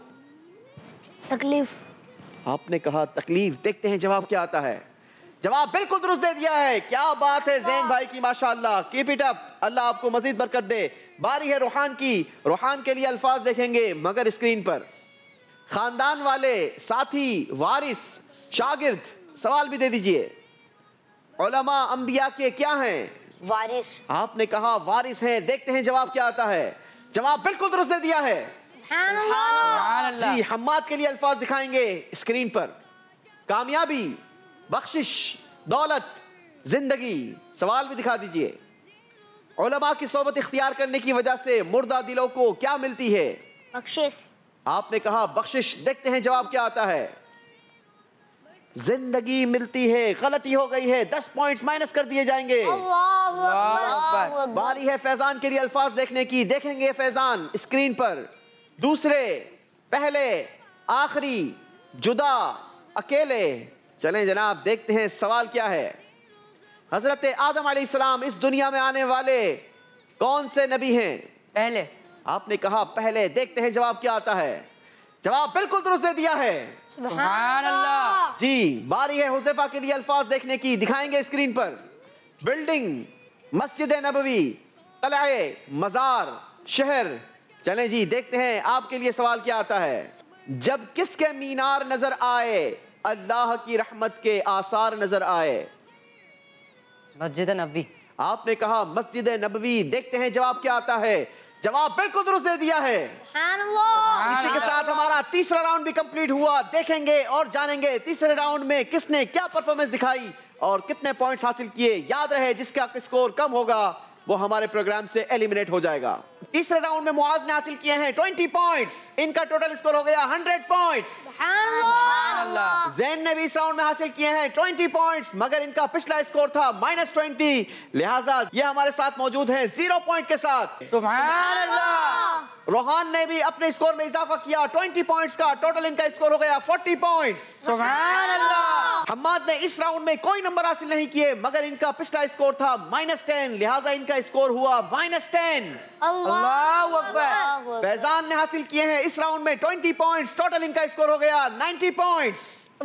तकलीफ। आपने कहा तकलीफ। देखते हैं जवाब क्या आता है। जवाब बिल्कुल दुरुस्त दे दिया है। क्या बात है जैन भाई की, माशाअल्लाह, कीप इट अप, अल्लाह आपको मजीद बरकत दे। बारी है रूहान की। रूहान के लिए अल्फाज देखेंगे मगर स्क्रीन पर। खानदान वाले, साथी, वारिस, शागिर्द। सवाल भी दे दीजिए। उलमा अंबिया के क्या हैं? वारिस। आपने कहा वारिस हैं। देखते हैं जवाब क्या आता है। जवाब बिल्कुल दुरुस्त दे दिया है। सुभान अल्लाह। जी हम्माद के लिए अल्फाज दिखाएंगे स्क्रीन पर। कामयाबी, बख्शिश, दौलत, जिंदगी। सवाल भी दिखा दीजिए। उलमा की सोबत इख्तियार करने की वजह से मुर्दा दिलों को क्या मिलती है? बख्शिश। आपने कहा बख्शिश। देखते हैं जवाब क्या आता है। जिंदगी मिलती है। गलती हो गई है। दस पॉइंट्स माइनस कर दिए जाएंगे। बारी है फैजान के लिए अल्फाज देखने की। देखेंगे फैजान स्क्रीन पर। दूसरे, पहले, आखिरी, जुदा, अकेले। चलें जनाब, देखते हैं सवाल क्या है। हजरत आदम अलैहिस्सलाम इस दुनिया में आने वाले कौन से नबी हैं? पहले। आपने कहा पहले। देखते हैं जवाब क्या आता है। जवाब बिल्कुल दुरुस्त दे दिया है। सुभान अल्लाह। जी बारी है हुज़ैफा के लिए अल्फाज देखने की। दिखाएंगे स्क्रीन पर। बिल्डिंग, मस्जिद नबवी, कलाए, मजार, शहर। चलें जी, देखते हैं आपके लिए सवाल क्या आता है। जब किसके मीनार नजर आए अल्लाह की रहमत के आसार नजर आए? मस्जिद नबवी। आपने कहा मस्जिद नबवी। देखते हैं जवाब क्या आता है। जवाब बिल्कुल दुरुस्त दे दिया है। इसी के साथ हमारा तीसरा राउंड भी कंप्लीट हुआ। देखेंगे और जानेंगे तीसरे राउंड में किसने क्या परफॉर्मेंस दिखाई और कितने पॉइंट्स हासिल किए। याद रहे जिसका स्कोर कम होगा वो हमारे प्रोग्राम से एलिमिनेट हो जाएगा। तीसरे राउंड में मुआज ने हासिल किए हैं बीस पॉइंट्स। इनका टोटल स्कोर हो गया सौ पॉइंट्स। सुभान अल्लाह। जैन ने भी इस राउंड में हासिल किए हैं बीस पॉइंट्स, मगर इनका पिछला स्कोर था माइनस ट्वेंटी, लिहाजा ये हमारे साथ मौजूद हैं जीरो पॉइंट के साथ। सुभान अल्लाह। रोहान ने भी अपने स्कोर में इजाफा किया बीस पॉइंट्स का। टोटल इनका स्कोर हो गया चालीस पॉइंट्स। सुभान अल्लाह। हम्माद ने इस राउंड में कोई नंबर हासिल नहीं किए, मगर इनका पिछला स्कोर था माइनस टेन, लिहाजा इनका स्कोर हुआ माइनस टेन। अल्लाहु अकबर। फैजान ने हासिल किए हैं इस राउंड में बीस पॉइंट्स। टोटल इनका स्कोर हो गया नब्बे पॉइंट्स।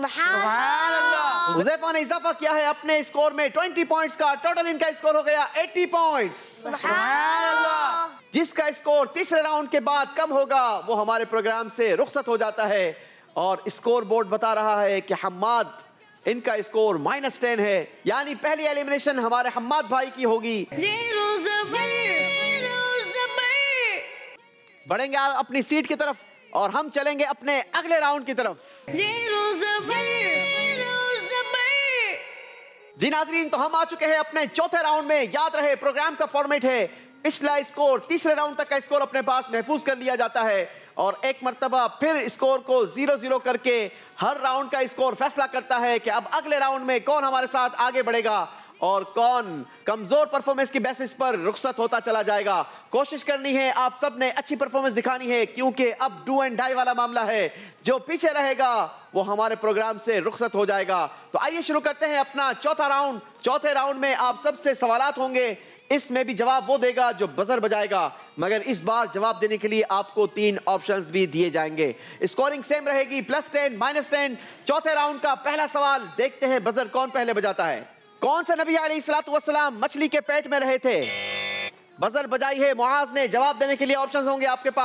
सुभान अल्लाह। हुज़ैफा ने इजाफा किया है अपने स्कोर में बीस पॉइंट्स का। टोटल इनका स्कोर हो गया अस्सी पॉइंट्स। सुभान अल्लाह। जिसका स्कोर तीसरे राउंड के बाद कम होगा वो हमारे प्रोग्राम से रुखसत हो जाता है। और स्कोर बोर्ड बता रहा है कि हम्माद, इनका स्कोर माइनस टेन है, यानी पहली एलिमिनेशन हमारे हम्माद भाई की होगी। जीरो ज़बर, जीरो ज़बर, बढ़ेंगे आप अपनी सीट की तरफ और हम चलेंगे अपने अगले राउंड की तरफ। जीरो ज़बर, जीरो ज़बर। जी नाजरीन, तो हम आ चुके हैं अपने चौथे राउंड में। याद रहे प्रोग्राम का फॉर्मेट है पिछला स्कोर तीसरे राउंड तक का स्कोर अपने पास महफूज कर लिया जाता है और एक मर्तबा फिर स्कोर को जीरो जीरो करके हर राउंड का स्कोर फैसला करता है कि अब अगले राउंड में कौन हमारे साथ आगे बढ़ेगा और कौन कमजोर परफॉर्मेंस की बेसिस पर रुखसत होता चला जाएगा। कोशिश करनी है, आप सब ने अच्छी परफॉर्मेंस दिखानी है, क्योंकि अब डू एंड डाई वाला मामला है। जो पीछे रहेगा वो हमारे प्रोग्राम से रुखसत हो जाएगा। तो आइए शुरू करते हैं अपना चौथा राउंड। चौथे राउंड में आप सबसे सवालात होंगे, इसमें भी जवाब वो देगा जो बजर बजाएगा, मगर इस बार जवाब देने के लिए आपको तीन ऑप्शंस भी दिए जाएंगे। स्कोरिंग सेम रहेगी, प्लस टेन, माइनस टेन। चौथे राउंड का पहला सवाल, देखते हैं बजर कौन पहले बजाता है। कौन से नबी अलैहिस्सलातु वस्सलाम मछली के पेट में रहे थे? बजर बजाई है मुआज ने। जवाब देने के लिए ऑप्शंस होंगे आपके पास।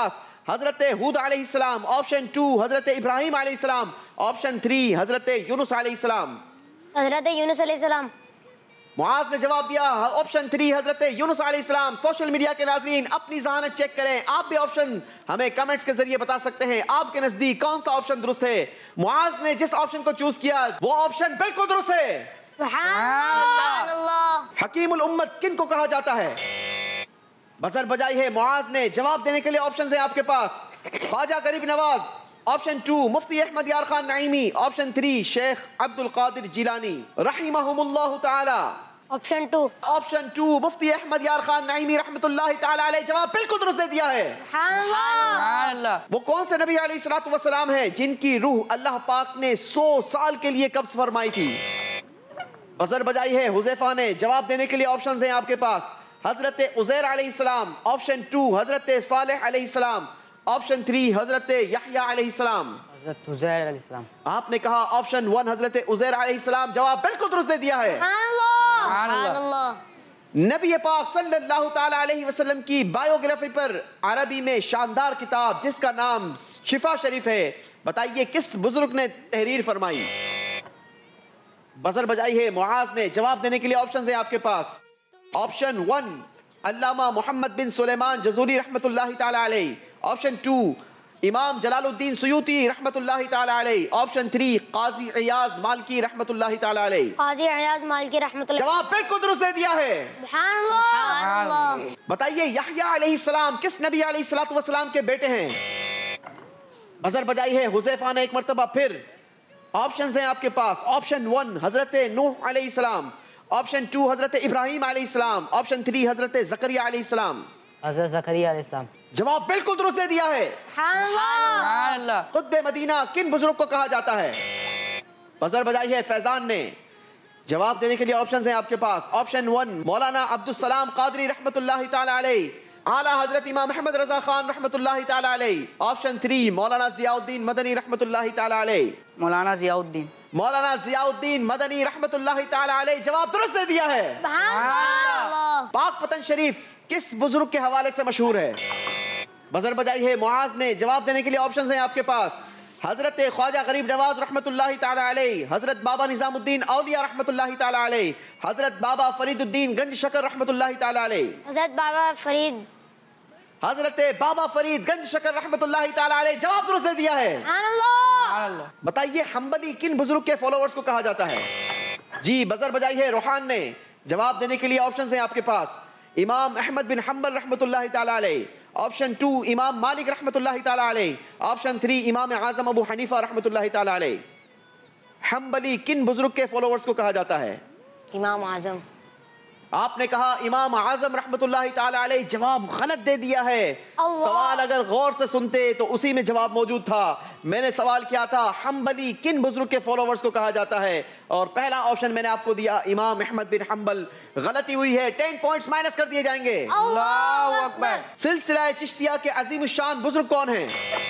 हजरत हूद अलैहिस्सलाम, ऑप्शन टू हजरत इब्राहिम अलैहिस्सलाम, ऑप्शन थ्री हजरत यूनुस अलैहिस्सलाम। हजरत यूनुस अलैहिस्सलाम। मुआज ने जवाब दिया ऑप्शन थ्री हजरत यूनुस अलैहिस्सलाम। सोशल मीडिया के नाज़रीन अपनी ज़हानत चेक करें, आप भी ऑप्शन हमें कमेंट्स के जरिए बता सकते हैं आपके नजदीक कौन सा ऑप्शन दुरुस्त है। मुआज ने जिस ऑप्शन को चूज किया वो ऑप्शन बिल्कुल दुरुस्त है। सुभान अल्लाह। हकीमुल उम्मत किन को कहा जाता है? बजर बजाई है मुआज ने। जवाब देने के लिए ऑप्शन है आपके पास। Khwaja Garib Nawaz, option two Mufti Ahmad Yar Khan Naimi, option three Sheikh Abdul Qadir Jilani रहिमहुमुल्लाह ताला, option two option two Mufti Ahmad Yar Khan Naimi रहमतुल्लाहि ताला अलैह। जवाब बिल्कुल दुरुस्त दे दिया है। सुभान अल्लाह। वो कौन से नबी अलैहिस्सलातु वस्सलाम है जिनकी रूह अल्लाह पाक ने सौ साल के लिए कब्ज़ फरमाई थी? बजर बजाई है हुज़ैफा ने। जवाब देने के लिए ऑप्शंस हैं आपके पास। हजरत उज़ैर अलैहिस्सलाम, ऑप्शन टू हजरत सालेह अलैहिस्सलाम, ऑप्शन थ्री हजरत यहया अलैहिस्सलाम। हजरत उज़ैर अलैहिस्सलाम। आपने कहा ऑप्शन वन हजरत उज़ैर अलैहिस्सलाम। जवाब बिल्कुल दुरुस्त दे दिया है। सुभान अल्लाह। नबी पाक सल्लल्लाहु ताला अलैहि वसल्लम की बायोग्राफी पर अरबी में शानदार किताब जिसका नाम शिफा शरीफ है, बताइए किस बुजुर्ग ने तहरीर फरमाई? बजर बजाई है मुआज ने। जवाब देने के लिए ऑप्शन है आपके पास। ऑप्शन वन अल्लामा मोहम्मद बिन सुलेमान जज़ूरी रहमतुल्लाहि ताला अलैह, ऑप्शन टू इमाम जलालुद्दीन सुयूती रहमतुल्लाहि ताला अलैह, ऑप्शन थ्री काजी इयाज मालकी रहमतुल्लाहि ताला अलैह। काजी इयाज मालकी रहमतुल्लाह। जवाब बिल्कुल दुरुस्त दे दिया है। सुभान अल्लाह। बताइए यहया अलैहिस्सलाम किस नबी अलैहिस्सलातु वस्सलाम के बेटे हैं? बजर बजाई है हुज़ैफा ने एक मर्तबा फिर। ऑप्शंस हैं आपके पास। ऑप्शन वन हजरत नूह अलैहिस्सलाम, ऑप्शन टू हजरत इब्राहिम अलैहिस्सलाम, ऑप्शन थ्री हजरत ज़करिया अलैहिस्सलाम। हजरत ज़करिया अलैहिस्सलाम। जवाब बिल्कुल दुरुस्त दे दिया है। सुभान अल्लाह। खुतबे मदीना किन बुजुर्ग को कहा जाता है? बजर बजाई है फैजान ने। जवाब देने के लिए ऑप्शंस हैं आपके पास। ऑप्शन वन मौलाना अब्दुल सलाम कादरी रहमतुल्लाहि ताला अलैह, आला हजरत इमाम अहमद रजा खान रहमतुल्लाहि ताला अलैह, ऑप्शन थ्री मौलाना जियाउद्दीन मदनी रहमतुल्लाहि ताला अलैह। मौलाना जियाउद्दीन। मौलाना जियाउद्दीन मदनी रहमतुल्लाहि ताला अलैह। जवाब दुरुस्त दे दिया है। पाक पतन शरीफ किस बुजुर्ग के हवाले से मशहूर है? बजर बजाई है मुआज ने। जवाब देने के लिए ऑप्शंस हैं आपके पास। हजरत ख्वाजा गरीब नवाज रहमतुल्लाहि ताला अलैह, हजरत बाबा निजामुद्दीन औलिया रहमतुल्लाहि ताला अलैह, हजरत बाबा फरीदुद्दीन गंज शकर रहमतुल्लाहि ताला अलैह। हजरत बाबा फरीद हजरत बाबा फरीद गंज शकर रहमतुल्लाहि ताला अलैह। जवाब दुरुस्त दे दिया है। सुभान अल्लाह। बताइए हम्बली किन बुजुर्ग के फॉलोअर्स को कहा जाता है? जी बजर बजाई है रोहान ने। जवाब देने के लिए ऑप्शंस हैं आपके पास। इमाम अहमद बिन हम्बल रहमतुल्लाहि ताला अलैह, ऑप्शन टू इमाम मालिक रहमतुल्लाहि ताला अलैह, ऑप्शन थ्री इमाम आजम अबू हनीफा रहमतुल्लाहि ताला अलैह। हम्बली किन बुजुर्ग के फॉलोअर्स को कहा जाता है? इमाम आजम। आपने कहा इमाम आजम रहमतुल्लाहि ताला अलैह। जवाब गलत दे दिया है। सवाल अगर गौर से सुनते तो उसी में जवाब मौजूद था। मैंने सवाल किया था हम्बली किन बुजुर्ग के फॉलोअर्स को कहा जाता है, और पहला ऑप्शन मैंने आपको दिया इमाम अहमद बिन हम्बल। गलती हुई है, टेन पॉइंट्स माइनस कर दिए जाएंगे। अल्लाहु अकबर। सिलसिला चिश्तिया के अजीम शान बुजुर्ग कौन है?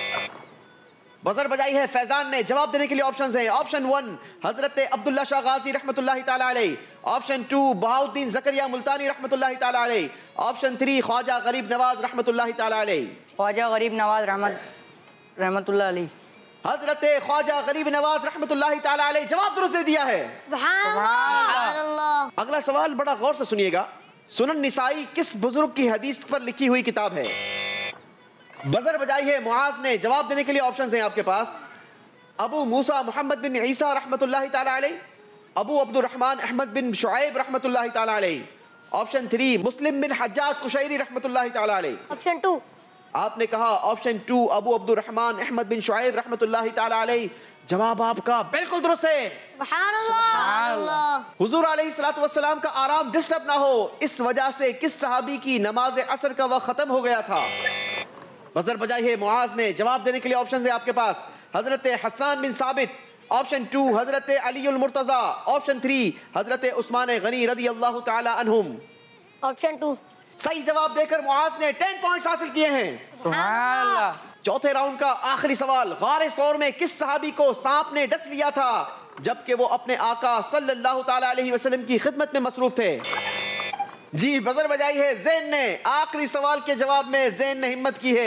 बजर बजाई है फैजान ने। जवाब देने के लिए ऑप्शंस हैं। ऑप्शन वन हजरत अब्दुल्ला शाह गाजी रहमतुल्लाहि ताला अलैह, ऑप्शन टू बहाउद्दीन ज़करिया मुल्तानी रहमतुल्लाहि ताला अलैह, ऑप्शन थ्री ख्वाजा गरीब नवाज रहमतुल्लाहि ताला अलैह। ख्वाजा गरीब नवाज रहमत रहमतुल्लाह अलैह। हजरत ख्वाजा गरीब नवाज रहमतुल्लाहि ताला अलैह। जवाब दुरुस्त दे दिया है। सुभान अल्लाह। अगला सवाल बड़ा गौर से सुनिएगा। सुनन निसाई किस बुजुर्ग की हदीस पर लिखी हुई किताब है? बजर बजाई है मुआज ने। जवाब देने के लिए ऑप्शंस हैं आपके पास। अबू मूसा मोहम्मद बिन ईसा रहमतुल्लाहि ताला अलैह, Abu Abdul Rahman Ahmad bin Shuaib रहमतुल्लाहि ताला अलैह, option three Muslim bin Hajjaj Qushairi रहमतुल्लाहि ताला अलैह। ऑप्शन टू आपने कहा option two Abu Abdul Rahman Ahmad bin Shuaib रहमतुल्लाहि ताला अलैह। जवाब आपका बिल्कुल दुरुस्त है। सुभान अल्लाह। हुजूर अलैहिस्सलातु वस्सलाम का आराम डिस्टर्ब ना हो इस वजह से किस सहाबी की नमाज असर का वक्त खत्म हो गया था? बजर बजाई है मुआज ने। जवाब देने के लिए ऑप्शन है आपके पास। हजरत हसन बिन साबित, option to Hazrat Aliul Murtaza, option three हजरत उस्मान गनी रदी अल्लाह ताला अन्हुम। ऑप्शन टू सही जवाब देकर मुआज ने टेन पॉइंट्स हासिल किए हैं। सुभान अल्लाह। चौथे राउंड का आखिरी सवाल। गारे सौर में किस सहाबी को सांप ने डस लिया था जबकि वो अपने आका सल्लल्लाहु ताला अलैहि वसल्लम की खिदमत में मसरूफ थे? जी बजर बजाई है जैन ने। आखिरी सवाल के जवाब में जैन ने हिम्मत की है।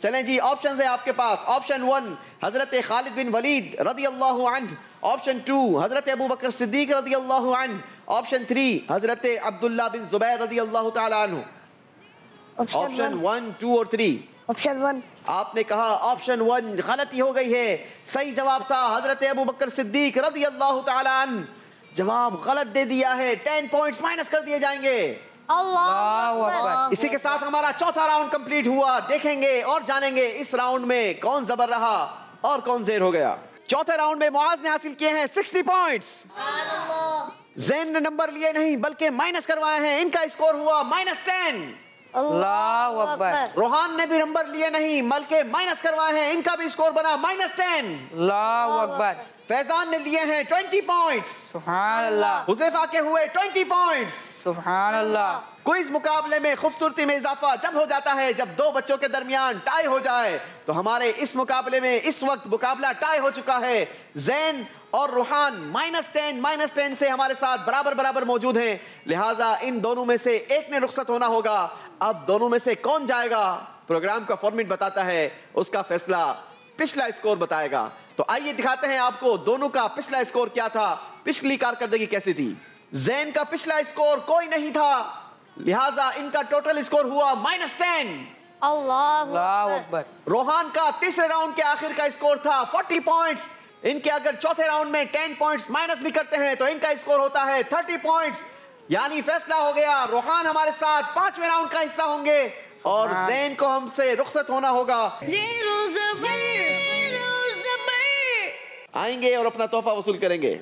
चलें जी, ऑप्शन है आपके पास। ऑप्शन वन हजरत खालिद बिन वलीद रदी अल्लाहु अन्हु, ऑप्शन टू हजरत अबू बकर सिद्दीक रदी अल्लाहु अन्हु, ऑप्शन थ्री हजरत अब्दुल्ला बिन जुबैर रदी अल्लाहु ताला अन्हु। ऑप्शन वन, टू और थ्री। Option one. आपने कहा ऑप्शन वन, गलती हो गई है। सही जवाब था हजरत अबू बकर सिद्दीक रदी अल्लाहु ताला अन्हु। जवाब गलत दे दिया है, टेन पॉइंट्स माइनस कर दिए जाएंगे। अल्लाहु अकबर। इसी के साथ हमारा चौथा राउंड कंप्लीट हुआ। देखेंगे और जानेंगे इस राउंड में कौन जबर रहा और कौन ज़ेर हो गया। चौथे राउंड में मुआज ने हासिल किए हैं साठ पॉइंट्स। जैन ने नंबर लिए नहीं बल्कि माइनस करवाए हैं। इनका स्कोर हुआ माइनस टेन। अल्लाहु अकबर। रोहान ने भी नंबर लिए नहीं बल्कि माइनस करवाए हैं। इनका भी स्कोर बना माइनस टेन। अल्लाहु अकबर। फैजान ने लिए हैं ट्वेंटी पॉइंट्स। सुभान अल्लाह। हुज़ैफा के हुए ट्वेंटी पॉइंट्स। सुभान अल्लाह। क्विज मुकाबले में खूबसूरती में इजाफा जब हो जाता है जब दो बच्चों के दरमियान टाई हो जाए। तो हमारे इस मुकाबले में इस वक्त मुकाबला टाई हो चुका है। जैन और Ruhan minus ten minus ten से हमारे साथ बराबर बराबर मौजूद हैं। लिहाजा इन दोनों में से एक ने रुखसत होना होगा। अब दोनों में से कौन जाएगा, प्रोग्राम का फॉर्मेट बताता है, उसका फैसला पिछला स्कोर बताएगा। तो आइए दिखाते हैं आपको दोनों का पिछला स्कोर क्या था, पिछली कारकर्दगी कैसी थी। जैन का पिछला स्कोर कोई नहीं था, लिहाजा इनका टोटल स्कोर हुआ माइनस टेन। अल्लाहु अकबर। रोहान का तीसरे राउंड के आखिर का स्कोर था फोर्टी पॉइंट्स। इनके अगर चौथे राउंड में टेन पॉइंट्स माइनस भी करते हैं तो इनका स्कोर होता है थर्टी पॉइंट्स। यानी फैसला हो गया, रोहान हमारे साथ पांचवें राउंड का हिस्सा होंगे और जैन को हमसे रुखसत होना होगा। ज़ेरो ज़बर, ज़ेरो ज़बर। आएंगे और अपना तोहफा वसूल करेंगे।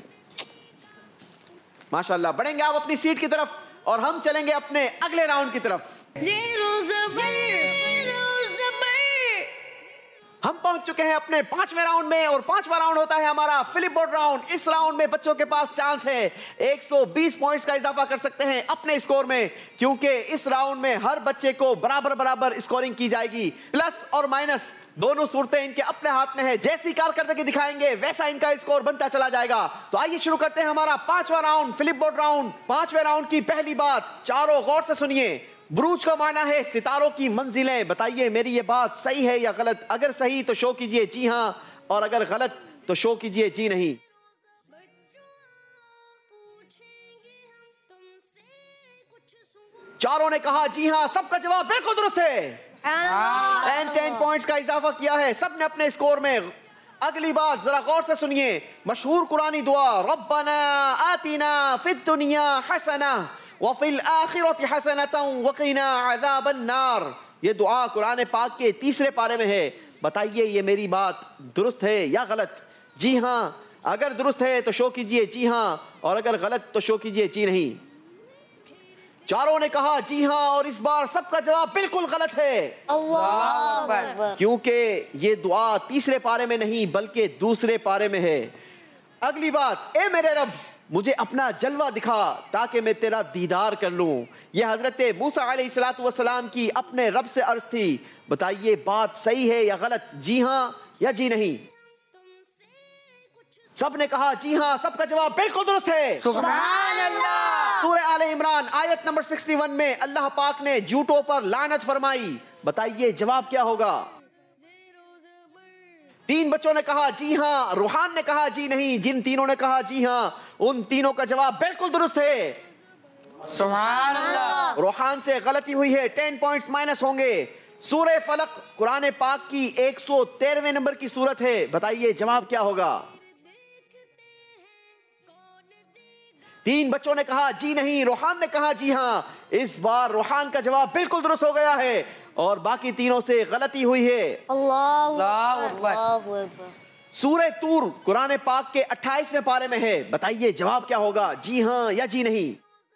माशाल्लाह, बढ़ेंगे आप अपनी सीट की तरफ और हम चलेंगे अपने अगले राउंड की तरफ। ज़ेरो ज़बर, ज़ेरो ज़बर। हम पहुंच चुके हैं अपने पांचवें राउंड में और पांचवा राउंड होता है हमारा फ्लिप बोर्ड राउंड। इस राउंड में बच्चों के पास चांस है एक सौ बीस पॉइंट्स का इजाफा कर सकते हैं अपने स्कोर में, क्योंकि इस राउंड में हर बच्चे को बराबर बराबर स्कोरिंग की जाएगी। प्लस और माइनस दोनों सूरतें इनके अपने हाथ में है। जैसी कारकर्दगी दिखाएंगे वैसा इनका स्कोर बनता चला जाएगा। तो आइए शुरू करते हैं हमारा पांचवा राउंड, फ्लिप बोर्ड राउंड। पांचवें राउंड की पहली बात, चारों गौर से सुनिए। बुरूज का माना है सितारों की मंजिलें। बताइए मेरी ये बात सही है या गलत। अगर सही तो शो कीजिए जी हां, और अगर गलत तो शो कीजिए जी नहीं। चारों ने कहा जी हां, सबका जवाब बिल्कुल दुरुस्त है। टेन टेन पॉइंट्स का इजाफा किया है सबने अपने स्कोर में। अगली बात जरा गौर से सुनिए। मशहूर कुरानी दुआ, रब्बना आतिना फिद दुनिया हसना व फिल आखिरति हसनतन व क़िना अज़ाबन नार। ये दुआ कुरान पाक के तीसरे पारे में है। बताइए ये मेरी बात दुरुस्त है या गलत। जी हां अगर दुरुस्त है तो शो कीजिए जी हां, और अगर गलत तो शो कीजिए जी नहीं। चारों ने कहा जी हां और इस बार सबका जवाब बिल्कुल गलत है। अल्लाहु अकबर। क्योंकि ये दुआ तीसरे पारे में नहीं बल्कि दूसरे पारे में है। अगली बात, ए मेरे रब मुझे अपना जलवा दिखा ताकि मैं तेरा दीदार कर लूं। यह हजरत मूसा अलैहिस्सलातु वस्सलाम की अपने रब से अर्ज थी। बताइए बात सही है या गलत, जी हां या जी नहीं। सब ने कहा जी हां, सबका जवाब बिल्कुल दुरुस्त है। सुभान अल्लाह। सूरह आले इमरान आयत नंबर इकसठ में अल्लाह पाक ने झूठों पर लानत फरमाई। बताइए जवाब क्या होगा। तीन बच्चों ने कहा जी हां, रूहान ने कहा जी नहीं। जिन तीनों ने कहा जी हां उन तीनों का जवाब बिल्कुल दुरुस्त है। सुभान अल्लाह। रूहान से गलती हुई है, टेन पॉइंट्स माइनस होंगे। सूरह फलक कुरान पाक की एक सौ तेरहवें नंबर की सूरत है। बताइए जवाब क्या होगा। तीन बच्चों ने कहा जी नहीं, रूहान ने कहा जी हां। इस बार रूहान का जवाब बिल्कुल दुरुस्त हो गया है और बाकी तीनों से गलती हुई है। अल्लाहु अकबर। सूरह तूर कुरान पाक के अट्ठाईसवें पारे में है। बताइए जवाब क्या होगा, जी हां या जी नहीं।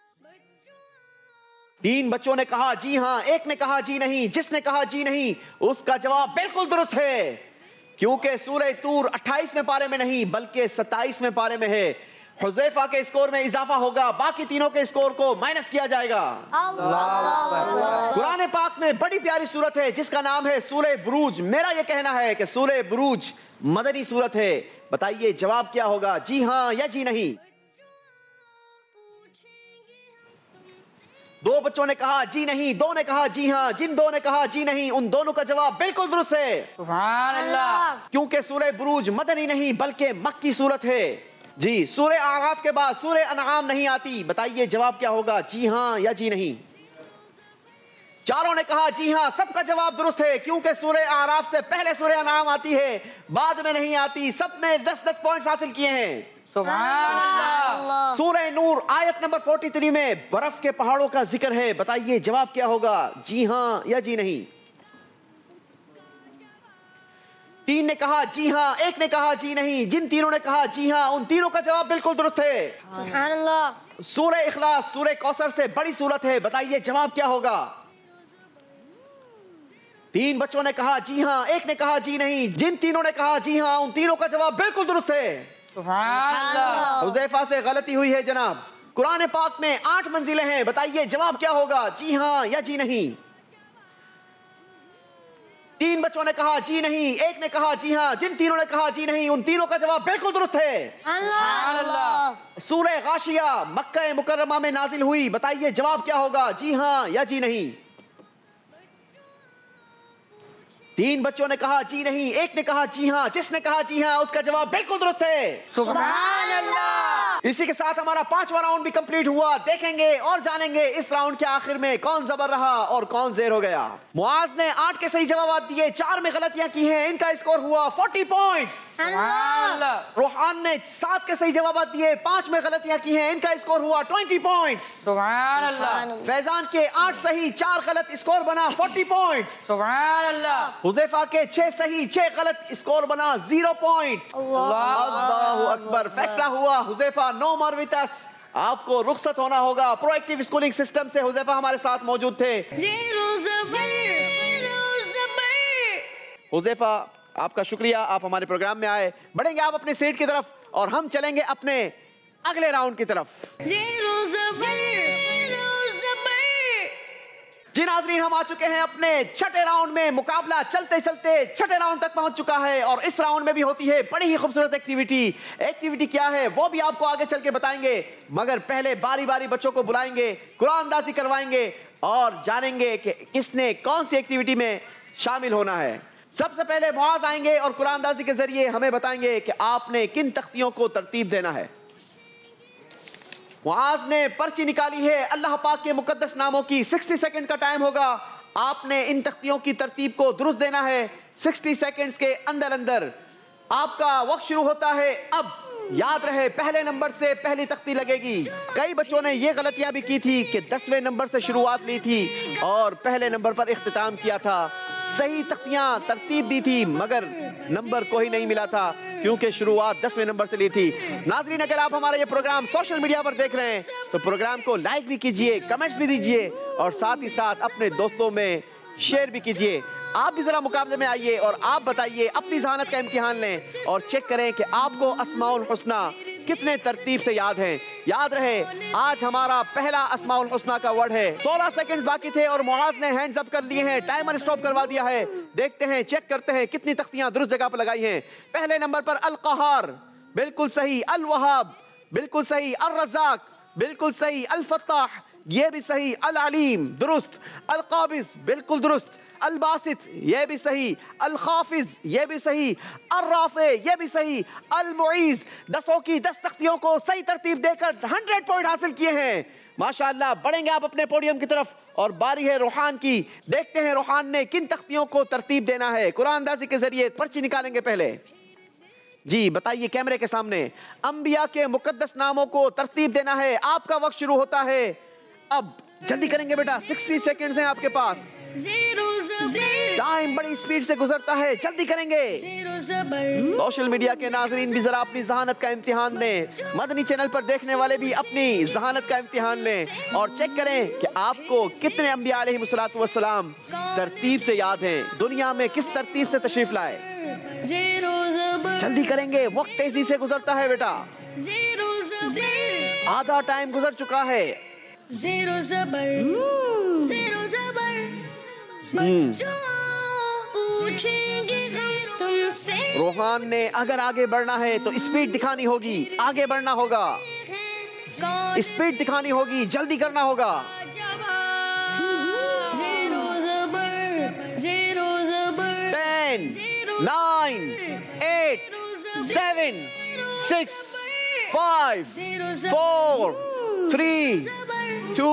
तीन बच्चों ने कहा जी हां, एक ने कहा जी नहीं। जिसने कहा जी नहीं उसका जवाब बिल्कुल दुरुस्त है, क्योंकि सूरह तूर अट्ठाईसवें पारे में नहीं बल्कि सत्ताईसवें पारे में है। हुज़ैफा के स्कोर में इजाफा होगा, बाकी तीनों के स्कोर को माइनस किया जाएगा। कुरान पाक में बड़ी प्यारी सूरत है जिसका नाम है सूरह बुरूज। मेरा यह कहना है कि सूरह बुरूज मदनी सूरत है। बताइए जवाब क्या होगा, जी हां या जी नहीं। दो बच्चों ने कहा जी नहीं, दो ने कहा जी हाँ। जिन दो ने कहा जी नहीं उन दोनों का जवाब बिल्कुल दुरुस्त है, सुभान अल्लाह। क्योंकि सूरह बुरूज मदनी नहीं बल्कि मक्की सूरत है। जी, सूरह आराफ के बाद सूरह अनआम नहीं आती। बताइए जवाब क्या होगा, जी हाँ या जी नहीं? चारों ने कहा जी हाँ, सबका जवाब दुरुस्त है, क्योंकि सूरह आराफ से पहले सूरह अनआम आती है, बाद में नहीं आती। सबने दस दस पॉइंट्स हासिल किए हैं, सुभान अल्लाह। सूरह नूर आयत नंबर तैंतालीस में बर्फ के पहाड़ों का जिक्र है। बताइए जवाब क्या होगा, जी हाँ या जी नहीं? तीन ने कहा जी हाँ, एक ने कहा जी नहीं। जिन तीनों ने कहा जी हाँ उन तीनों का जवाब बिल्कुल दुरुस्त है, सुभान अल्लाह। सूरह इखलास सूरह कौसर से बड़ी सूरत है। बताइए जवाब क्या होगा? तीन बच्चों ने कहा जी हाँ, एक ने कहा जी नहीं। जिन तीनों ने कहा जी हाँ उन तीनों का जवाब बिल्कुल दुरुस्त है, सुभान अल्लाह। हुज़ैफा से गलती हुई है जनाब। कुरान पाक में आठ मंजिलें हैं। बताइए जवाब क्या होगा, जी हाँ या जी नहीं? तीन बच्चों ने कहा जी नहीं, एक ने कहा जी हाँ। जिन तीनों ने कहा जी नहीं उन तीनों का जवाब बिल्कुल दुरुस्त है, सुभान अल्लाह। सूरह गाशिया मक्का मुकर्रमा में नाजिल हुई। बताइए जवाब क्या होगा, जी हाँ या जी नहीं? तीन बच्चों ने कहा जी नहीं, एक ने कहा जी हाँ। जिसने कहा जी हाँ उसका जवाब बिल्कुल दुरुस्त है, सुभान अल्लाह। इसी के साथ हमारा पांचवा राउंड भी कंप्लीट हुआ। देखेंगे और जानेंगे इस राउंड के आखिर में कौन जबर रहा और कौन जेर हो गया। मुआज ने आठ के सही जवाब दिए, चार में गलतियां की हैं, इनका स्कोर हुआ चालीस पॉइंट्स। सुभान अल्लाह। रोहान ने सात के सही जवाब दिए, पांच में गलतियां की हैं, इनका स्कोर हुआ बीस पॉइंट्स। सुभान अल्लाह। फैजान के आठ सही चार गलत, स्कोर बना चालीस पॉइंट्स। सुभान अल्लाह। हुज़ैफा के छह सही छह गलत, स्कोर बना जीरो पॉइंट। अल्लाहु अकबर। फैसला हुआ Huzaifa no more with us, आपको रुखसत होना होगा। प्रोएक्टिव स्कूलिंग सिस्टम से हुज़ैफा हमारे साथ मौजूद थे। Zero Zabar, Zero Zabar. Huzaifa आपका शुक्रिया, आप हमारे प्रोग्राम में आए। बढ़ेंगे आप अपनी सीट की तरफ और हम चलेंगे अपने अगले राउंड की तरफ। Zero Zabar, Zero Zabar. जी नाज़रीन, हम आ चुके हैं अपने छठे राउंड में। मुकाबला चलते चलते छठे राउंड तक पहुंच चुका है और इस राउंड में भी होती है बड़ी ही खूबसूरत एक्टिविटी। एक्टिविटी क्या है वो भी आपको आगे चल के बताएंगे, मगर पहले बारी बारी बच्चों को बुलाएंगे, कुरानदाजी करवाएंगे और जानेंगे कि किसने कौन सी एक्टिविटी में शामिल होना है। सबसे पहले मुआज आएंगे और कुरानदाजी के जरिए हमें बताएंगे कि आपने किन तख्तियों को तरतीब देना है। मुआज ने पर्ची निकाली है अल्लाह पाक के मुकद्दस नामों की। साठ सेकंड का टाइम होगा, आपने इन तख्तियों की तरतीब को दुरुस्त देना है। साठ सेकंड्स के अंदर अंदर आपका वक्त शुरू होता है। अब याद रहे पहले नंबर से पहली तख्ती लगेगी। कई बच्चों ने ये गलतियां भी की थी कि दसवें नंबर से शुरुआत ली थी और पहले नंबर पर इख्तिताम किया था। सही तख्तियां तरतीब दी थी मगर नंबर को ही नहीं मिला था क्योंकि शुरुआत दसवें नंबर से ली थी। नाज़रीन, अगर आप हमारा ये प्रोग्राम सोशल मीडिया पर देख रहे हैं तो प्रोग्राम को लाइक भी कीजिए, कमेंट्स भी दीजिए और साथ ही साथ अपने दोस्तों में शेयर भी कीजिए। आप भी जरा मुकाबले में आइए और आप बताइए, अपनी ज़हानत का इम्तिहान लें और चेक करें कि आपको अस्माउल हुस्ना कितने तरतीब से याद हैं। याद रहे आज हमारा पहला अस्माउल हुस्ना का वर्ड है। सोलह सेकंड्स बाकी थे और मुआज ने हैंड्स अप कर लिए हैं, टाइमर स्टॉप करवा दिया है। देखते हैं, चेक करते हैं कितनी तख्तियां दुरुस्त जगह पर लगाई हैं। पहले नंबर पर अल क़हार बिल्कुल सही, अल वहाब बिल्कुल सही, अल रज़ाक बिल्कुल सही, अल फत्ताह ये भी सही, अल अलीम दुरुस्त, अल काबिज बिल्कुल दुरुस्त, अल बासित ये भी सही, अल खाफिज ये भी सही, अल राफे ये भी सही, अल मुईज। दसों की दस तख्तियों को सही तरतीब देकर हंड्रेड पॉइंट हासिल किए हैं। माशाअल्लाह। बढ़ेंगे आप अपने पोडियम की तरफ और बारी है रोहान की। देखते हैं रोहान ने किन तख्तियों को तरतीब देना है। कुरानदाजी के जरिए पर्ची निकालेंगे पहले। जी बताइए कैमरे के सामने। अंबिया के मुकद्दस नामों को तरतीब देना है। आपका वक्त शुरू होता है अब। जल्दी करेंगे बेटा, साठ सेकंड्स हैं आपके पास। Zero Zabar, टाइम बड़ी स्पीड से गुजरता है, जल्दी करेंगे। Zero Zabar. सोशल मीडिया के नाजरीन भी जरा अपनी जहानत का इम्तिहान लें। मदनी चैनल पर देखने वाले भी अपनी जहानत का इम्तिहान लें और चेक करें कि आपको कितने अंबिया अलैहिमुस्सलातु वस्सलाम तरतीब से याद हैं, दुनिया में किस तरतीब से तशरीफ लाए। Zero Zabar, जल्दी करेंगे, वक्त तेजी से गुजरता है बेटा। Zero Zabar, आधा टाइम गुजर चुका है। Zero Zabar, Zero Zabar. बच्चों पूछेंगे हम तुमसे, रोहान ने अगर आगे बढ़ना है तो स्पीड दिखानी होगी, आगे बढ़ना होगा, कौन स्पीड दिखानी होगी, जल्दी करना होगा। जवाब ten, nine, eight, seven, six, five, four, three, two,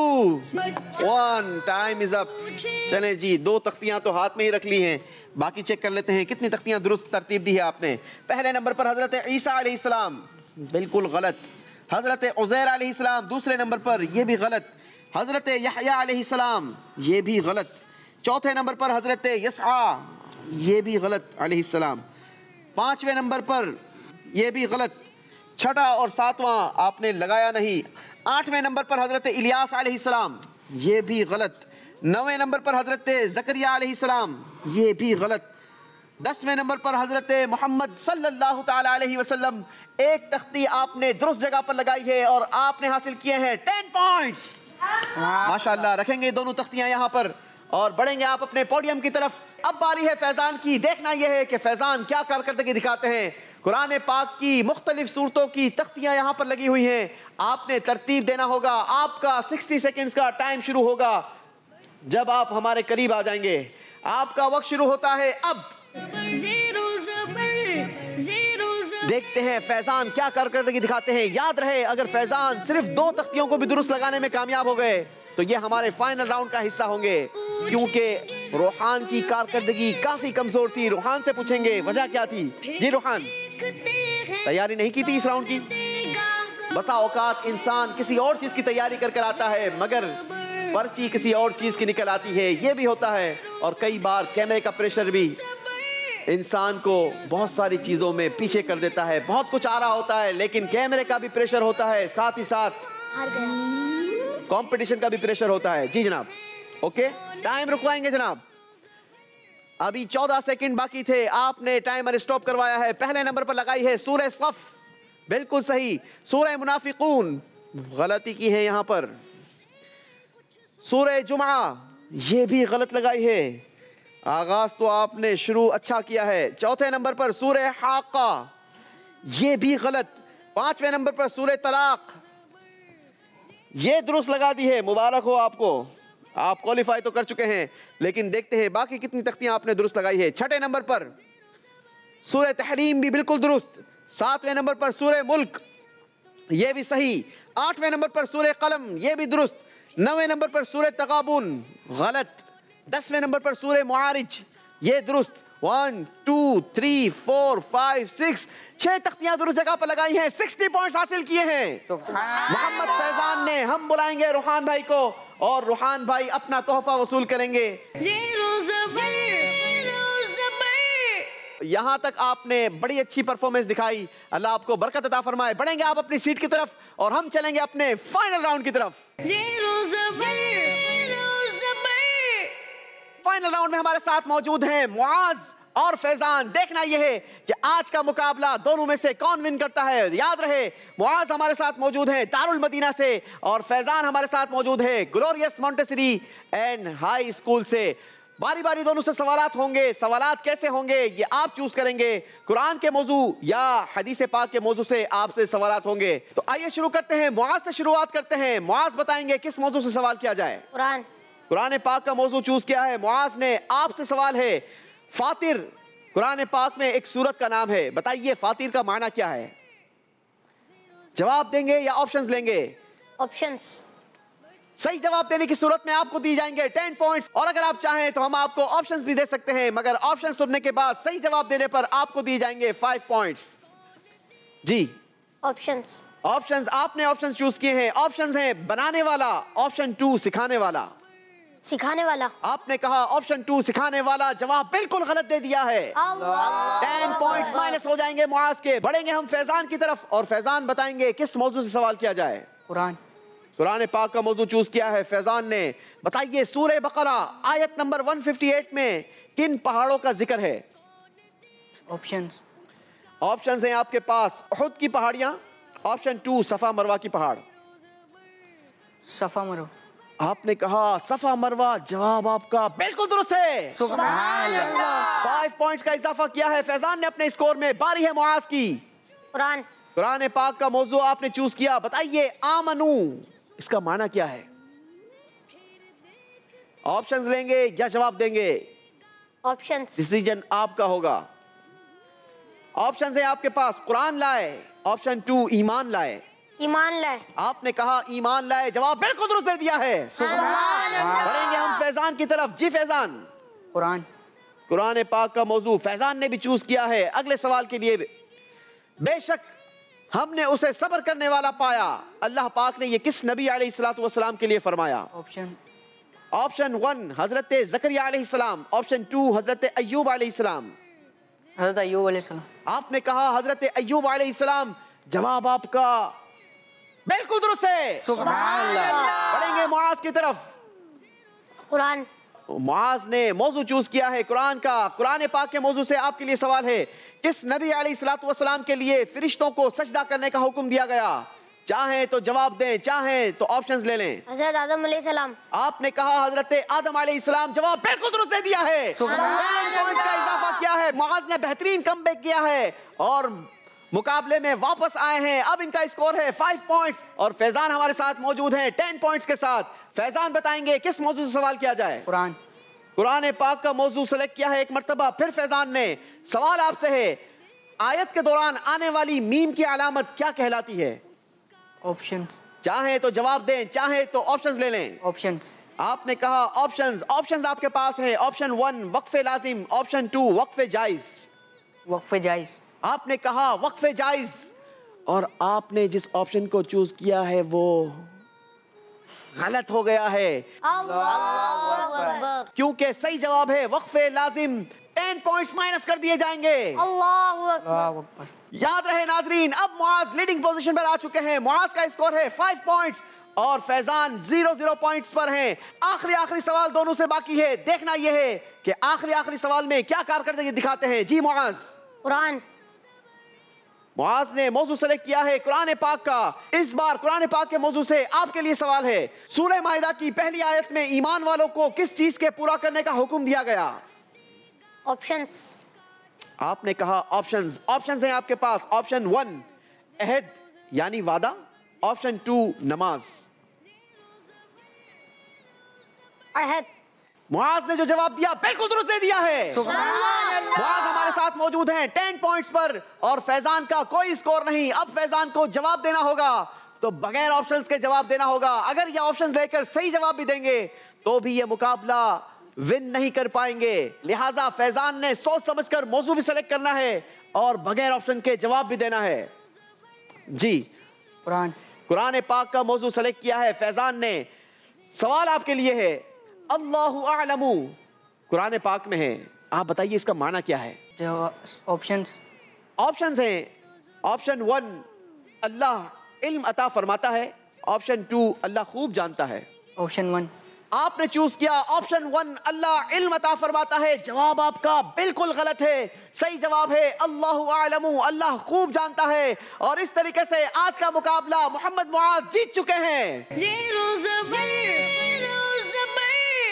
one. Time is up. चलें जी, दो तख्तियां तो हाथ में ही रख ली हैं, बाकी चेक कर लेते हैं कितनी तख्तियां दुरुस्त तरतीब दी है आपने। पहले नंबर पर हजरत ईसा अलैहिस्सलाम, बिल्कुल गलत। हजरत उज़ैर अलैहिस्सलाम दूसरे नंबर पर, यह भी गलत। हजरत यहया अलैहिस्सलाम, ये भी गलत। चौथे नंबर पर हजरत यसआ, ये भी गलत अलैहिस्सलाम। पांचवें नंबर पर यह भी गलत। छठा और सातवां आपने लगाया नहीं। आठवें नंबर पर हजरत इलियास अलैहिस्सलाम, ये भी गलत। नौवें नंबर पर हजरत ज़करिया अलैहिस्सलाम, ये भी गलत। दसवें नंबर पर हजरत मोहम्मद सल्लल्लाहु ताला अलैहि वसल्लम। एक तख्ती आपने दुरुस्त जगह पर लगाई है और आपने हासिल किए हैं टेन पॉइंट्स। माशाल्लाह। रखेंगे दोनों तख्तियां यहाँ पर और बढ़ेंगे आप अपने पोडियम की तरफ। अब बारी है फैजान की। देखना यह है कि फैजान क्या कारकर्दगी दिखाते हैं। कुरान पाक की मुख्तलिफ सूरतों की तख्तियां यहाँ पर लगी हुई हैं, आपने तरतीब देना होगा। आपका साठ सेकेंड्स का टाइम शुरू होगा जब आप हमारे करीब आ जाएंगे। आपका वक्त शुरू होता है अब। Zero ज़बर, zero ज़बर। देखते हैं फैजान क्या कारकर्दगी दिखाते हैं। याद रहे, अगर फैजान सिर्फ दो तख्तियों को भी दुरुस्त लगाने में कामयाब हो गए तो ये हमारे फाइनल राउंड का हिस्सा होंगे, क्योंकि रोहान की कारकर्दगी काफी कमजोर थी। रोहान से पूछेंगे वजह क्या थी। जी रोहान, तैयारी नहीं की थी इस राउंड की? बसा औकात इंसान किसी और चीज की तैयारी कर कर आता है मगर पर्ची किसी और चीज की निकल आती है, ये भी होता है। और कई बार कैमरे का प्रेशर भी इंसान को बहुत सारी चीजों में पीछे कर देता है। बहुत कुछ आ रहा होता है लेकिन कैमरे का भी प्रेशर होता है, साथ ही साथ कंपटीशन का भी प्रेशर होता है। जी जनाब, ओके, टाइम रुकवाएंगे जनाब। अभी चौदह सेकंड बाकी थे, आपने टाइमर स्टॉप करवाया है। पहले नंबर पर लगाई है सूरह सफ, बिल्कुल सही। सूरह मुनाफिकून, गलती की है यहां पर। सूरह जुमा, ये भी गलत लगाई है। आगाज तो आपने शुरू अच्छा किया है। चौथे नंबर पर सूरह हाका, ये भी गलत। पांचवें नंबर पर सूरह तलाक, ये दुरुस्त लगा दी है, मुबारक हो आपको, आप क्वालिफाई तो कर चुके हैं। लेकिन देखते हैं बाकी कितनी तख्तियां आपने दुरुस्त लगाई है। छठे नंबर पर सूरह तहरीम भी बिल्कुल दुरुस्त। सातवें नंबर पर सूरह मुल्क, ये भी सही। आठवें नंबर पर सूरह कलम, ये भी दुरुस्त। नौवें नंबर पर सूरह तगाबुन, गलत। दसवें नंबर पर सूरह मुआरिज, ये दुरुस्त। One two three four five six, छह तख्तियां दुरुस्त जगह पर लगाई हैं, साठ पॉइंट्स हासिल किए हैं मोहम्मद फैजान ने। हम बुलाएंगे रूहान भाई को और रूहान भाई अपना तोहफा वसूल करेंगे। Zero ज़बर, zero ज़बर। यहां तक आपने बड़ी अच्छी परफॉर्मेंस दिखाई, अल्लाह आपको बरकत अता फरमाए। बढ़ेंगे आप अपनी सीट की तरफ और हम चलेंगे अपने फाइनल राउंड की तरफ। Zero ज़बर, zero ज़बर। फाइनल राउंड में हमारे साथ मौजूद हैं मुआज और फैजान। देखना यह है कि आज का मुकाबला दोनों में से कौन विन करता है। याद रहे, मुआज हमारे साथ मौजूद है दारुल मदीना से और फैजान हमारे साथ मौजूद है glorious Montessori and high school से। बारी बारी दोनों से सवालात होंगे। सवालात कैसे होंगे ये आप चूज करेंगे, कुरान के मौजू या हदीस पाक के मौजू से आपसे सवालात होंगे। तो आइए शुरू करते हैं, मुआज से शुरुआत करते हैं। मुआज बताएंगे किस मौजू से सवाल किया जाए। कुरान। कुरान पाक का मौजू चूज किया है मुआज ने। आपसे सवाल है, फातिर कुरान पाक में एक सूरत का नाम है, बताइए फातिर का माना क्या है। जवाब देंगे या ऑप्शंस लेंगे? ऑप्शंस। सही जवाब देने की सूरत में आपको दी जाएंगे टेन पॉइंट्स, और अगर आप चाहें तो हम आपको ऑप्शंस भी दे सकते हैं, मगर ऑप्शन सुनने के बाद सही जवाब देने पर आपको दिए जाएंगे फाइव पॉइंट्स। जी ऑप्शंस। ऑप्शंस, आपने ऑप्शंस चूज किए हैं। ऑप्शंस हैं बनाने वाला, ऑप्शन टू सिखाने वाला। सिखाने वाला। आपने कहा ऑप्शन टू सिखाने वाला, जवाब बिल्कुल गलत दे दिया है। टेन पॉइंट्स माइनस हो जाएंगे मुआज के। बढ़ेंगे हम फैजान की तरफ और फैजान बताएंगे किस मौजू से सवाल किया जाए। कुरान। कुरान पाक का मौजू चूज किया है फैजान ने। बताइए सूरह बकरा आयत नंबर एक सौ अट्ठावन में किन पहाड़ों का जिक्र है? ऑप्शंस। ऑप्शंस हैं आपके पास, उहुद की पहाड़ियां, ऑप्शन टू सफा मरवा की पहाड़। सफा मरो। आपने कहा सफा मरवा, जवाब आपका बिल्कुल दुरुस्त है। फाइव पॉइंट्स का इजाफा किया है फैजान ने अपने स्कोर में। बारी है मुआज की। कुरान। कुरान पाक का मौजू आपने चूज किया। बताइए आमनू, इसका माना क्या है? ऑप्शंस लेंगे या जवाब देंगे? ऑप्शंस। डिसीजन आपका होगा। ऑप्शन है आपके पास, कुरान लाए, ऑप्शन टू ईमान लाए। ईमान लाए। आपने कहा ईमान लाए, जवाब बिल्कुल दुरुस्त दे दिया है। बढ़ेंगे हम फैजान की तरफ। जी फैजान। कुरान। कुरान पाक का मौजू फैजान ने भी चूज किया है। अगले सवाल के लिए, बेशक हमने उसे सब्र करने वाला पाया, अल्लाह पाक ने ये किस नबी अलैहिस्सलातु वस्सलाम के लिए फरमाया? ऑप्शन ऑप्शन वन हजरत जकरिया अलैहिस्सलाम, ऑप्शन टू हजरत अय्यूब अलैहिस्सलाम। हज़रत अय्यूब अलैहिस्सलाम। आपने कहा हजरत अय्यूब अलैहिस्सलाम, जवाब आपका बिल्कुल दुरुस्त है। सुभान अल्लाह। बढ़ेंगे मुआज की तरफ। कुरान। मुआज ने मौजू चूज किया है कुरान का। कुरान पाक के मौजू से आपके लिए सवाल है, किस नबी अलैहिस्सलातु वस्सलाम के लिए फरिश्तों को सजदा करने का हुक्म दिया गया? चाहें तो जवाब दें, चाहें तो ऑप्शंस ले लें। हज़रत आदम अलैहिस्सलाम। आपने कहा हजरत आदम अलैहिस्सलाम, जवाब बिल्कुल दुरुस्त दे दिया है। पॉइंट्स का इजाफा किया है। मुआज ने बेहतरीन कमबैक किया है और मुकाबले में वापस आए हैं। अब इनका स्कोर है फाइव पॉइंट्स और फैजान हमारे साथ मौजूद हैं टेन पॉइंट्स के साथ। फैजान बताएंगे किस मौजू से सवाल किया जाए? कुरान। कुरान पाक का मौजू सेलेक्ट किया है एक मर्तबा फिर फैजान ने। सवाल आपसे है, आयत के दौरान आने वाली मीम की अलामत क्या कहलाती है? ऑप्शंस। चाहे तो जवाब दें, चाहे तो ऑप्शंस ले लें। ऑप्शंस। आपने कहा ऑप्शंस। ऑप्शंस आपके पास है, ऑप्शन वन वक्फे लाजिम, ऑप्शन टू वक्फे जायज। वक्फे जायज। आपने कहा वक्फे जायज और आपने जिस ऑप्शन को चूज किया है वो गलत हो गया है, क्योंकि सही जवाब है वक्फे लाजिम। टेन पॉइंट्स माइनस कर दिए जाएंगे। अल्लाहु अकबर। याद रहे नाजरीन, अब मुआज लीडिंग पोजीशन पर आ चुके हैं। मुआज का स्कोर है फाइव पॉइंट्स और फैजान जीरो जीरो पॉइंट्स पर हैं। आखिरी आखिरी सवाल दोनों से बाकी है। देखना यह है कि आखिरी आखिरी सवाल में क्या कारकर्दगी दिखाते हैं। जी मुआज। कुरान। मुआज ने मौजू सेलेक्ट किया है कुरान पाक का। इस बार कुरान पाक के मौजू से आपके लिए सवाल है, सूरह माइदा की पहली आयत में ईमान वालों को किस चीज के पूरा करने का हुक्म दिया गया? ऑप्शंस। आपने कहा ऑप्शंस। ऑप्शंस हैं आपके पास, ऑप्शन वन अहद यानी वादा, ऑप्शन टू नमाज। अहद। मुआज ने जो जवाब दिया बिल्कुल दुरुस्त दे दिया है। मुआज हमारे साथ मौजूद हैं टेन पॉइंट्स पर और फैजान का कोई स्कोर नहीं। अब फैजान को जवाब देना होगा तो बगैर ऑप्शंस के जवाब देना होगा। अगर ये ऑप्शंस लेकर सही जवाब भी देंगे तो भी ये मुकाबला विन नहीं कर पाएंगे। लिहाजा फैजान ने सोच समझकर मौजू भी सेलेक्ट करना है और बगैर ऑप्शन के जवाब भी देना है। जी कुरान। कुरान पाक का मौजू सेलेक्ट किया है फैजान ने। सवाल आपके लिए है, अल्लाहु आलमू कुरान पाक में है, आप बताइए इसका माना क्या है? ऑप्शंस। ऑप्शंस हैं, ऑप्शन वन अल्लाह इल्म अता फरमाता है, ऑप्शन टू अल्लाह खूब जानता है। Option one. आपने चूज किया ऑप्शन वन, अल्लाह इल्म अता फरमाता है। जवाब आपका बिल्कुल गलत है। सही जवाब है अल्लाहु आलमू, अल्लाह खूब जानता है। और इस तरीके से आज का मुकाबला मोहम्मद मुआज जीत चुके हैं। जीरो ज़बर, जीरो ज़बर।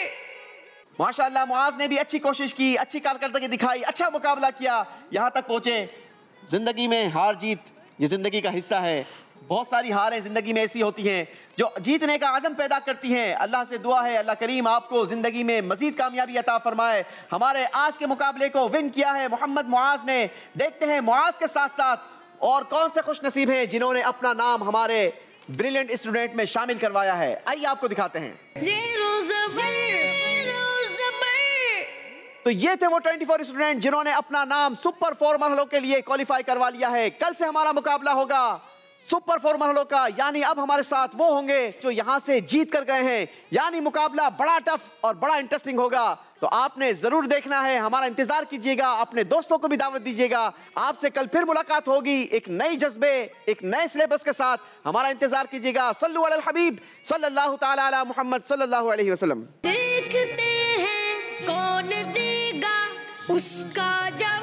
माशाअल्लाह मुआज ने भी अच्छी कोशिश की, अच्छी कारकर्दगी दिखाई, अच्छा मुकाबला किया, यहाँ तक पहुंचे। जिंदगी में हार जीत ये जिंदगी का हिस्सा है। बहुत सारी हारें जिंदगी में ऐसी होती हैं जो जीतने का आज़म पैदा करती हैं। अल्लाह से दुआ है अल्लाह करीम आपको जिंदगी में मजीद कामयाबी अता फरमाए। हमारे आज के मुकाबले को विन किया है मोहम्मद मुआज ने। देखते हैं मुआज के साथ साथ और कौन से खुश नसीब हैं जिन्होंने अपना नाम हमारे ब्रिलियंट स्टूडेंट में शामिल करवाया है। आइए आपको दिखाते हैं। जीरो ज़बर, जीरो ज़बर। तो ये थे वो चौबीस स्टूडेंट जिन्होंने अपना नाम सुपर फोर मरहलों के लिए क्वालिफाई करवा लिया है। कल से हमारा मुकाबला होगा सुपर फोर मरहलों का, यानी अब हमारे साथ वो होंगे जो यहाँ से जीत कर गए हैं। यानी मुकाबला बड़ा टफ और बड़ा इंटरेस्टिंग होगा। तो आपने जरूर देखना है, हमारा इंतजार कीजिएगा, अपने दोस्तों को भी दावत दीजिएगा। आपसे कल फिर मुलाकात होगी एक नई जज्बे, एक नए सिलेबस के साथ। हमारा इंतजार कीजिएगा। सल्लु अलल हबीब सल्लल्लाहु ताला अला मुहम्मद सल्लल्लाहु अलैहि वसल्लम। देखते हैं कौन देगा उसका जवाब।